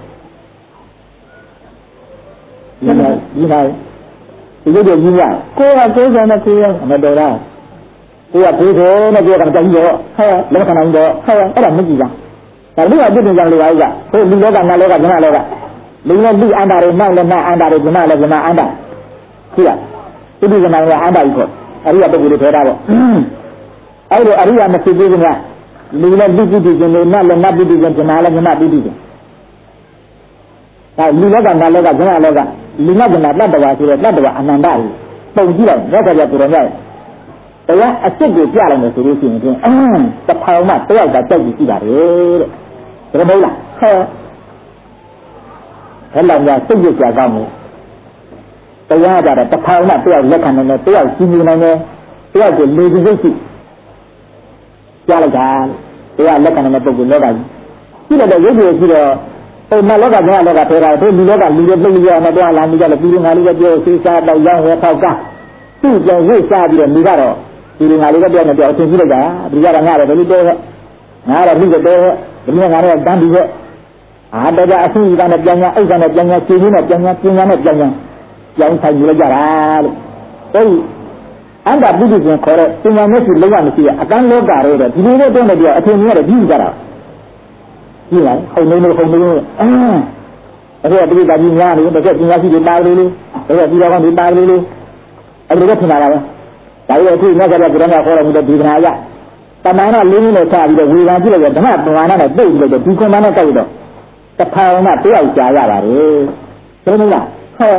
ဒီနေ့ဒီနေ့ဒီလိုကြီးရကိုယ်ကကိုယ်ဆောင်တဲ့ကိုယ်ရမတော်လားကိုယ်ကကိုယ်ဆောင်တဲ့ကိုယ်ကကြောက်ရောဟုတ်လက်မခံနိုင်တော့ဟုတ်အဲ့ဒါမကြည့်လားဒါလူကပြည့်တင်ကြလို့ပါကြီးကဟိုလူလောကနတ်လောကဇမလောကလူနဲ့လူအန္တာတွေနောက်လည်းနတ်အန္တာတွေဇမလည်းဇမအန္တာကြည့်ရဒီဒီဇမကအန္တာကြီးခေါ်အရိယပုဂ္ဂိုလ်တွေထဲတာပေါ့အဲ့လိုအရိယမဖြစ်သေးဘူးကလူနဲ့လူပြုပြီးခြင်းနဲ့နတ်လည်းနတ်ပြုပြီးခြင်းဇမလည်းဇမပြုပြီးခြင်းဒါလူလောကနတ်လောကဇမလောကလူနဲ့ဇမတတ္တဝါဆိုတဲ့တတ္တဝါအနန္တကြီးပုံကြည့်လိုက်ရတဲ့ကြကိုယ်တော်များတရားအစ်စ်ကိုပြလိုက်မယ်ဆိုလို့ရှိရင်အင်းတထောင်မှတယောက်ကကြောက်ကြည့်ကြည့်ပါလေတဲ့ဒါမဟုတ်လားဟုတ်ဘယ်လောက်များစိတ်ကြကြကောင်းလို့တရားကြတော့တထောင်မှတယောက်လက်ခံနေတယ်တယောက်ကြီးကြီးနိုင်တယ်တယောက်ကိုလေကြီးစိတ်ရှိကြားလိုက်တာတရားလက်ခံနေတဲ့ပုဂ္ဂိုလ်လောကကြီးကြည့်လိုက်တော့ရုပ်ရည်ရှိတော့ဟိုနတ်လောကဘယ်လောကထဲတာတို့လူလောကလူတွေပြည့်ရအောင်တော့လာနေကြလို့ပြီးငါလေးပဲပြောစေးစားတော့ရောင်းဝယ်ပေါက်ကသူ့ကြောင့်ဝိစားပြီးတော့မိကတော့ဒီလိုငါလေးကပြောနေပြောအထင်ကြီးလိုက်တာဒီကရငါလည်းဘယ်လိုတော့ငါလည်းပြီးတော့ဒီနေ့ငါလည်းတန်းပြီးတော့အာတော်ကြအဆင်းကြီးကနဲ့ပြန်ညာအိတ်ကနဲ့ပြန်ညာခြေကြီးနဲ့ပြန်ညာပညာနဲ့ပြန်ညာကြောင်းဆိုင်ယူလိုက်ကြတာလို့အဲဒီအန္တပုဒ်ကျင်ခေါ်တဲ့ပညာမျက်စိလုံးဝမရှိတဲ့အတန်းလောကရဲတဲ့ဒီလိုနဲ့တော့နေပြောအထင်ကြီးရတယ်ပြီးကြတာကြည့်လိုက်ခုံနေလို့ခုံနေလို့အဲအဲ့ဒီတိတာကြီးများနေတကယ်ပညာရှိတွေပါလေလေတကယ်ပြီးတော့ကောင်းတွေပါလေလေအဲ့ဒီကထင်လာတာပဲဒါရီအခုမြတ်စွာဘုရားကခေါ်တော်မူတဲ့ဒီကနာရတမန်တော်လေးလေးနဲ့ချပြီးတော့ဝေဘာကြည့်လိုက်တော့ဓမ္မပမာဏနဲ့ပိတ်ပြီးတော့ဒီကွန်မနဲ့တောက်တော့တထောင်နဲ့တယောက်ကြာရပါတယ်သိမလားဟဲ့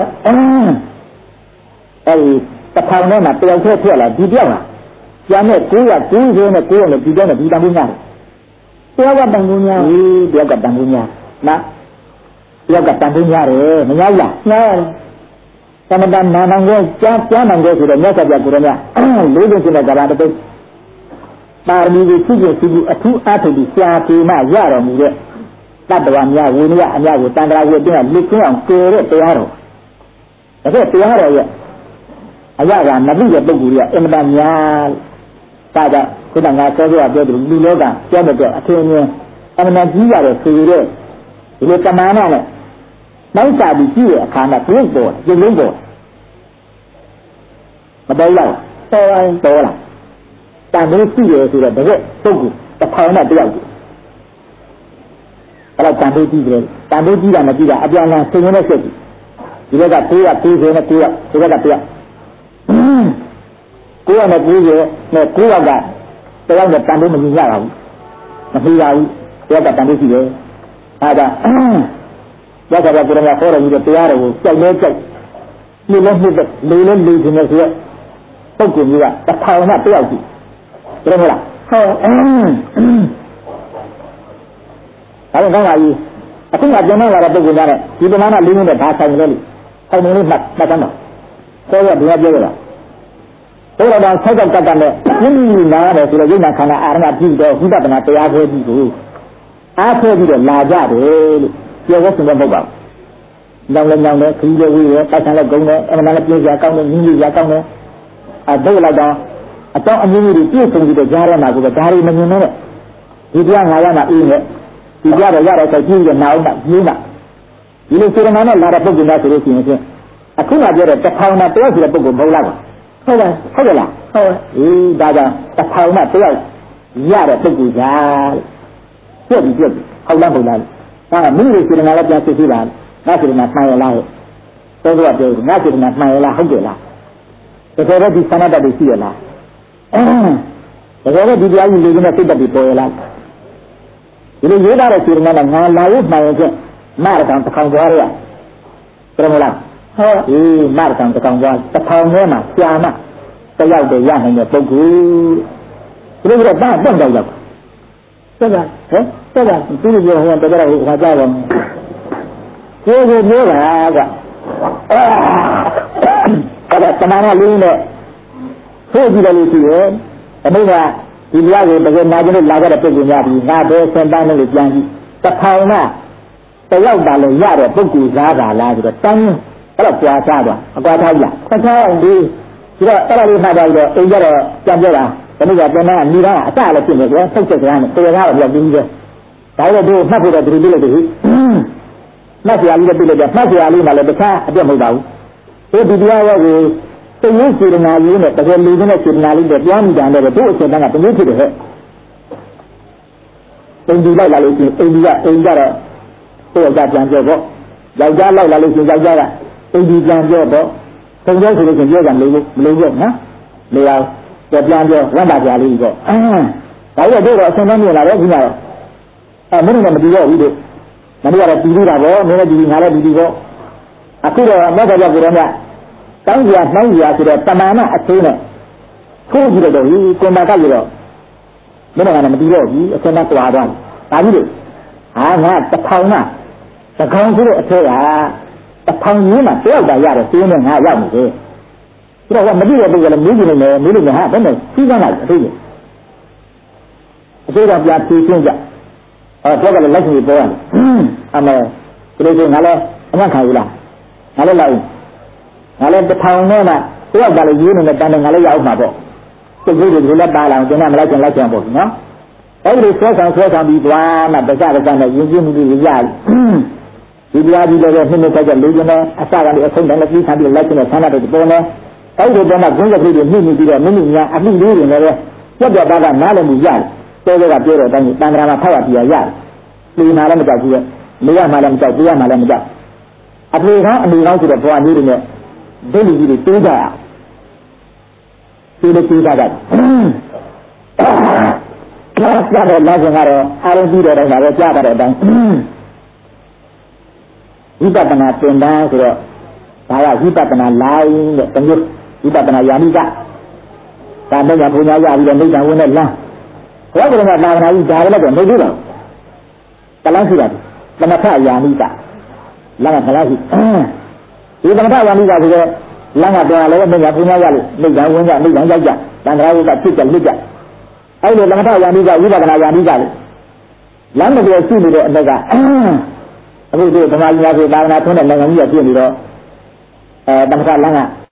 အဲဒီတထောင်နဲ့မှတယောက်ထဲထွက်လာဒီတယောက်ဟာကျန်တဲ့ကိုးရကိုးဆိုနဲ့ကိုးနဲ့ဒီတော့နဲ့ဒီတန်ဖိုးများတယောက်ကတန်ဖိုးများဟေးတယောက်ကတန်ဖိုးများနော်တယောက်ကတန်ဖိုးများတယ်မများလားများတယ်သမတနာနာကိုကြားကြားနိုင်တယ်ဆိုတော့မြတ်စွာဘုရားကိုယ်တော်လေးလုံးကျတဲ့ကာလတစ်ပိတ်ပါရမီကိုရှိကျရှိအထူးအားထုတ်ပြီးရှားပြေမှရတော်မူတဲ့တတ္တဝါများဝိနည်းအများကိုတန်ត្រာဝိတ္တကလက်ကျအောင်ကျေတဲ့တရားတော်ဒါကတရားတော်ရဲ့အရာကမသိတဲ့ပုဂ္ဂိုလ်ကြီးကအင်မတန်များဒါကြောင့်ခုနကငါပြောပြပြောတယ်လူလောကပြောတဲ့အတွက်အထင်အမြင်အမှန်တန်ကြီးရတယ်ဆိုရတဲ့ဒီလိုတမန်နဲ့နောက်စာပြီးကြည့်ရအခါမှာပြိတ်ပေါ်ကျင်းလုံးပေါ်မတော်လားတော်ရင်တော်လားတန်ဖိုးကြည့်ရဆိုတော့တကယ်ပုဂ္ဂိုလ်တစ်ထောင်နဲ့တယောက်ကြီးအဲ့တော့တန်ဖိုးကြည့်တယ်တန်ဖိုးကြည့်တာမကြည့်တာအပြန်အလှန်ဆင်ရတဲ့စိတ်ကြီးဒီဘက်ကကိုးရကိုးဆိုနဲ့ကိုးရဒီဘက်ကတယောက်ကိုးရနဲ့ကိုးရနဲ့ကိုးရကတယောက်နဲ့တန်ဖိုးမကြည့်ရပါဘူးမကြည့်ရဘူးတယောက်ကတန်ဖိုးကြည့်တယ်အဲ့ဒါရသဗျာကိုယ်တော်ခေါ်တော်မူတဲ့တရားတော်ကိုကြောက်လဲကြောက်လူလဲမှုတဲ့လူလဲလူခြင်းနဲ့ဆိုရပုဂ္ဂိုလ်မျိုးကတစ်ထောင်နဲ့တယောက်ကြည့်သိတယ်မလားဟုတ်အင်းအဲ့ဒါကောင်းပါပြီအခုကပြန်လာတဲ့ပုဂ္ဂိုလ်များနဲ့ဒီပမာဏလေးမျိုးနဲ့ဘာဆိုင်လဲလို့ဆိုင်နေလေးမှတ်မှတ်တော့ဆိုရဒီကပြောရတာဘုရားတော်ဆောက်ကတတ်တဲ့နဲ့ပြင်းပြနာတယ်ဆိုတော့ယုံနာခန္ဓာအာရဏပြုတော့ဝိပဿနာတရားပွဲကြီးကိုအားထုတ်ပြီးတော့လာကြတယ်လို့ပြောဖို့စဉ်းစားပုတ်ပါညောင်းလဲညောင်းလဲခီးလဲဝေးလဲတိုက်ဆန်းလဲဂုံလဲအမှန်တမ်းပြည့်စရာကောင်းတယ်ညင်းကြီးစရာကောင်းတယ်အဒုတ်လိုက်တော့အတော့အမျိုးမျိုးတွေပြည့်စုံပြီးတော့ကြားရမှာကိုပဲဒါတွေမမြင်နဲ့ဒီတရားငါရမှာအေးနဲ့ဒီတရားတော့ရတော့ဆိုကြည့်ရနာအောင်မှကြီးမှဒီလိုစေတနာနဲ့လာတဲ့ပုဂ္ဂိုလ်များဆိုလို့ရှိရင်ဖြင့်အခုမှပြောတဲ့တစ်ထောင်နဲ့တယောက်ဆိုတဲ့ပုဂ္ဂိုလ်မဟုတ်လားဟုတ်ပါဟုတ်ကဲ့လားဟုတ်အေးဒါကြောင့်တစ်ထောင်နဲ့တယောက်ရတဲ့ပုဂ္ဂိုလ်ကြာပြည့်ပြီးပြည့်ပြီးဟုတ်လားဟုတ်လားဒါကမိမိစေတနာလည်းပြန်စစ်သေးပါငါစေတနာမှန်ရလားတော့တော့ပြောငါစေတနာမှန်ရလားဟုတ်တယ်လားတကယ်တော့ဒီသနာတတ်တွေရှိရလားတကယ်တော့ဒီတရားကြီးလေးနဲ့စိတ်တတ်တွေပေါ်ရလားဒီလိုရေးထားတဲ့စေတနာကငါလာလို့မှန်ရင်ချင်းမရကောင်တစ်ခေါင်သွားရပြမလားဟုတ်အေးမရကောင်တစ်ခေါင်သွားတစ်ခေါင်ထဲမှာကြာမှတယောက်တည်းရနိုင်တဲ့ပုဂ္ဂိုလ်ဒီလိုကတော့ဘာပွင့်တော့ရောက်ဆက်ပါဟဲ့ဆက်ပါသူတို့ပြောဟောတကယ်တော့ဟောကြပါမယ်ကိုယ်ကိုပြောတာကအဲ့ဒါတမန်တော်လေးနဲ့ဆိုကြည့်တယ်လို့ရှိရင်အမိကဒီတရားကိုတကယ်နာကျင်လို့လာကြတဲ့ပုဂ္ဂိုလ်များပြီးငါဘယ်စံတန်းလို့ပြန်ကြည့်တစ်ထောင်ကတယောက်တာလို့ရတဲ့ပုဂ္ဂိုလ်သားပါလားဆိုတော့တန်းအဲ့တော့ကြွားစားသွားအကွာထားလားတစ်ထောင်ဒီဒီတော့အဲ့ဒါလေးမှတ်တော့အိမ်ကျတော့ပြန်ပြောတာဒီနေ့ကပြန်တာညီတာအစလည်းဖြစ်နေကြတယ်ဆုတ်ချက်ကြမ်းနဲ့တရားကတော့ပြန်ပြီးကြဒါတော့တို့မှတ်ဖို့တော့ဒီလိုလေးလို့ဒီမှတ်စရာလေးလည်းပြလိုက်တယ်မှတ်စရာလေးမှလည်းတခြားအပြတ်မဟုတ်ပါဘူးဒီတရားရဲ့ကိုသိရစေတနာကြီးနဲ့တကယ်လူချင်းတဲ့စေတနာလေးတွေပြောမိတာလည်းတို့အချက်တန်းကတမျိုးဖြစ်တယ်ဟဲ့အိမ်ဒီလိုက်လာလို့ရှိရင်အိမ်ဒီကအိမ်ကြတော့ကိုယ့်ယောက်ျားပြန်ပြောပေါ့ယောက်ျားလိုက်လာလို့ရှိရင်ယောက်ျားကအိမ်ဒီပြန်ပြောပေါ့သုံးယောက်ဆိုလို့ရှိရင်ပြောကြမလို့မလို့ပြောနော်နေရာပြန်ပြန်ပြောဝမ်းသာကြလေးပေါ့အင်းဒါကြီးတို့တော့အဆင်တန်းမြင်လာတယ်ခုနကတော့အဲမင်းတို့ကမတူတော့ဘူးတို့မင်းတို့ကတော့တူတူတာပေါ့မင်းလည်းတူတူငါလည်းတူတူပေါ့အခုတော့မြတ်စွာဘုရားကိုယ်တော်ကတောင်းကြနှောင်းကြဆိုတော့တမာနအသေးနဲ့ထိုးကြည့်တော့ဒီကွန်မာကကြတော့မင်းတို့ကလည်းမတူတော့ဘူးအဆင်တန်းတွားသွားဒါကြီးတို့ဟာငါတစ်ထောင်ကတကောင်ဆိုတဲ့အသေးကတစ်ထောင်ကြီးမှတယောက်တာရတယ်တင်းနဲ့ငါရောက်နေတယ်ဒါတော့မတူတဲ့ပုဂ္ဂိုလ်လည်းမေးကြည့်နေတယ်မေးလို့ငါဘယ်နဲ့စီးစမ်းလိုက်အသေးကြီးအသေးကပြဖြေရှင်းကြအဲတော့ကလည်းလက်ရှိပေါ်ရတယ်အမေဒီလိုဆိုငါလည်းအမှန်ခံယူလားငါလည်းလိုက်ငါလည်းတစ်ထောင်နဲ့မှတယောက်ကလည်းရေးနေတဲ့တန်းနဲ့ငါလည်းရောက်မှာပေါ့စိတ်ကြီးတွေလည်းပါလာအောင်ကျန်တဲ့မလိုက်ကျန်လိုက်ကျန်ပေါ့နော်အဲ့ဒီဆွဲဆောင်ဆွဲဆောင်ပြီးသွားမှတခြားတခြားနဲ့ယဉ်ကျေးမှုတွေရတယ်ဒီတရားကြီးလည်းပဲနှစ်နှစ်ကြကြလူကျင်တယ်အစကနေအဆုံးတည်းနဲ့ပြီးထားပြီးလိုက်ကျင်တဲ့ဆန္ဒတွေပေါ်နေအဲ့ဒီတော့မှဂုဏ်ကလေးတွေနှိမ့်နေပြီးတော့မိမိများအမှုလေးတွေလည်းပဲပြတ်ပြတ်သားသားနားလည်မှုရတယ်တော်တော်ကပြောတဲ့အတိုင်းတန်ត្រာမှာဖောက်ရပြရရတယ်လူနာလည်းမကြောက်ဘူးလေနေရမှလည်းမကြောက်ပြရမှလည်းမကြောက်အဖေကောင်းအမေကောင်းဆိုတဲ့ဘဝမျိုးတွေနဲ့ဒိဋ္ဌိကြီးတွေတိုးကြရဒီလိုတိုးကြတယ်ကြားတော့လာကြတော့အာရုံပြီးတော့လည်းကြားတဲ့အတိုင်းဝိပဿနာသင်တန်းဆိုတော့ဒါကဝိပဿနာလိုင်းတဲ့တမျိုးဝိပဿနာယာနိကဒါနဲ့ညာဘုညာရပြီးတော့နိဗ္ဗာန်ဝင်တဲ့လမ်းဘုရားကလည်းသာသနာကြီးဒါလည်းတော့မဟုတ်ဘူးတော့တလန်းရှိတာသမထယာနိကလမ်းကတလန်းရှိဒီသမထယာနိကဆိုတော့လမ်းကတော့လည်းနိဗ္ဗာန်ဘုညာရလို့နိဗ္ဗာန်ဝင်ကြနိဗ္ဗာန်ရောက်ကြသံဃာဝိကဖြစ်ကြလွတ်ကြအဲ့လိုသမထယာနိကဝိပဿနာယာနိကလေလမ်းမပြောရှိနေတဲ့အက်ကအခုဒီဓမ္မကြီးများဆိုသာသနာထွန်းတဲ့နိုင်ငံကြီးကပြည့်နေတော့အဲသမထလမ်းက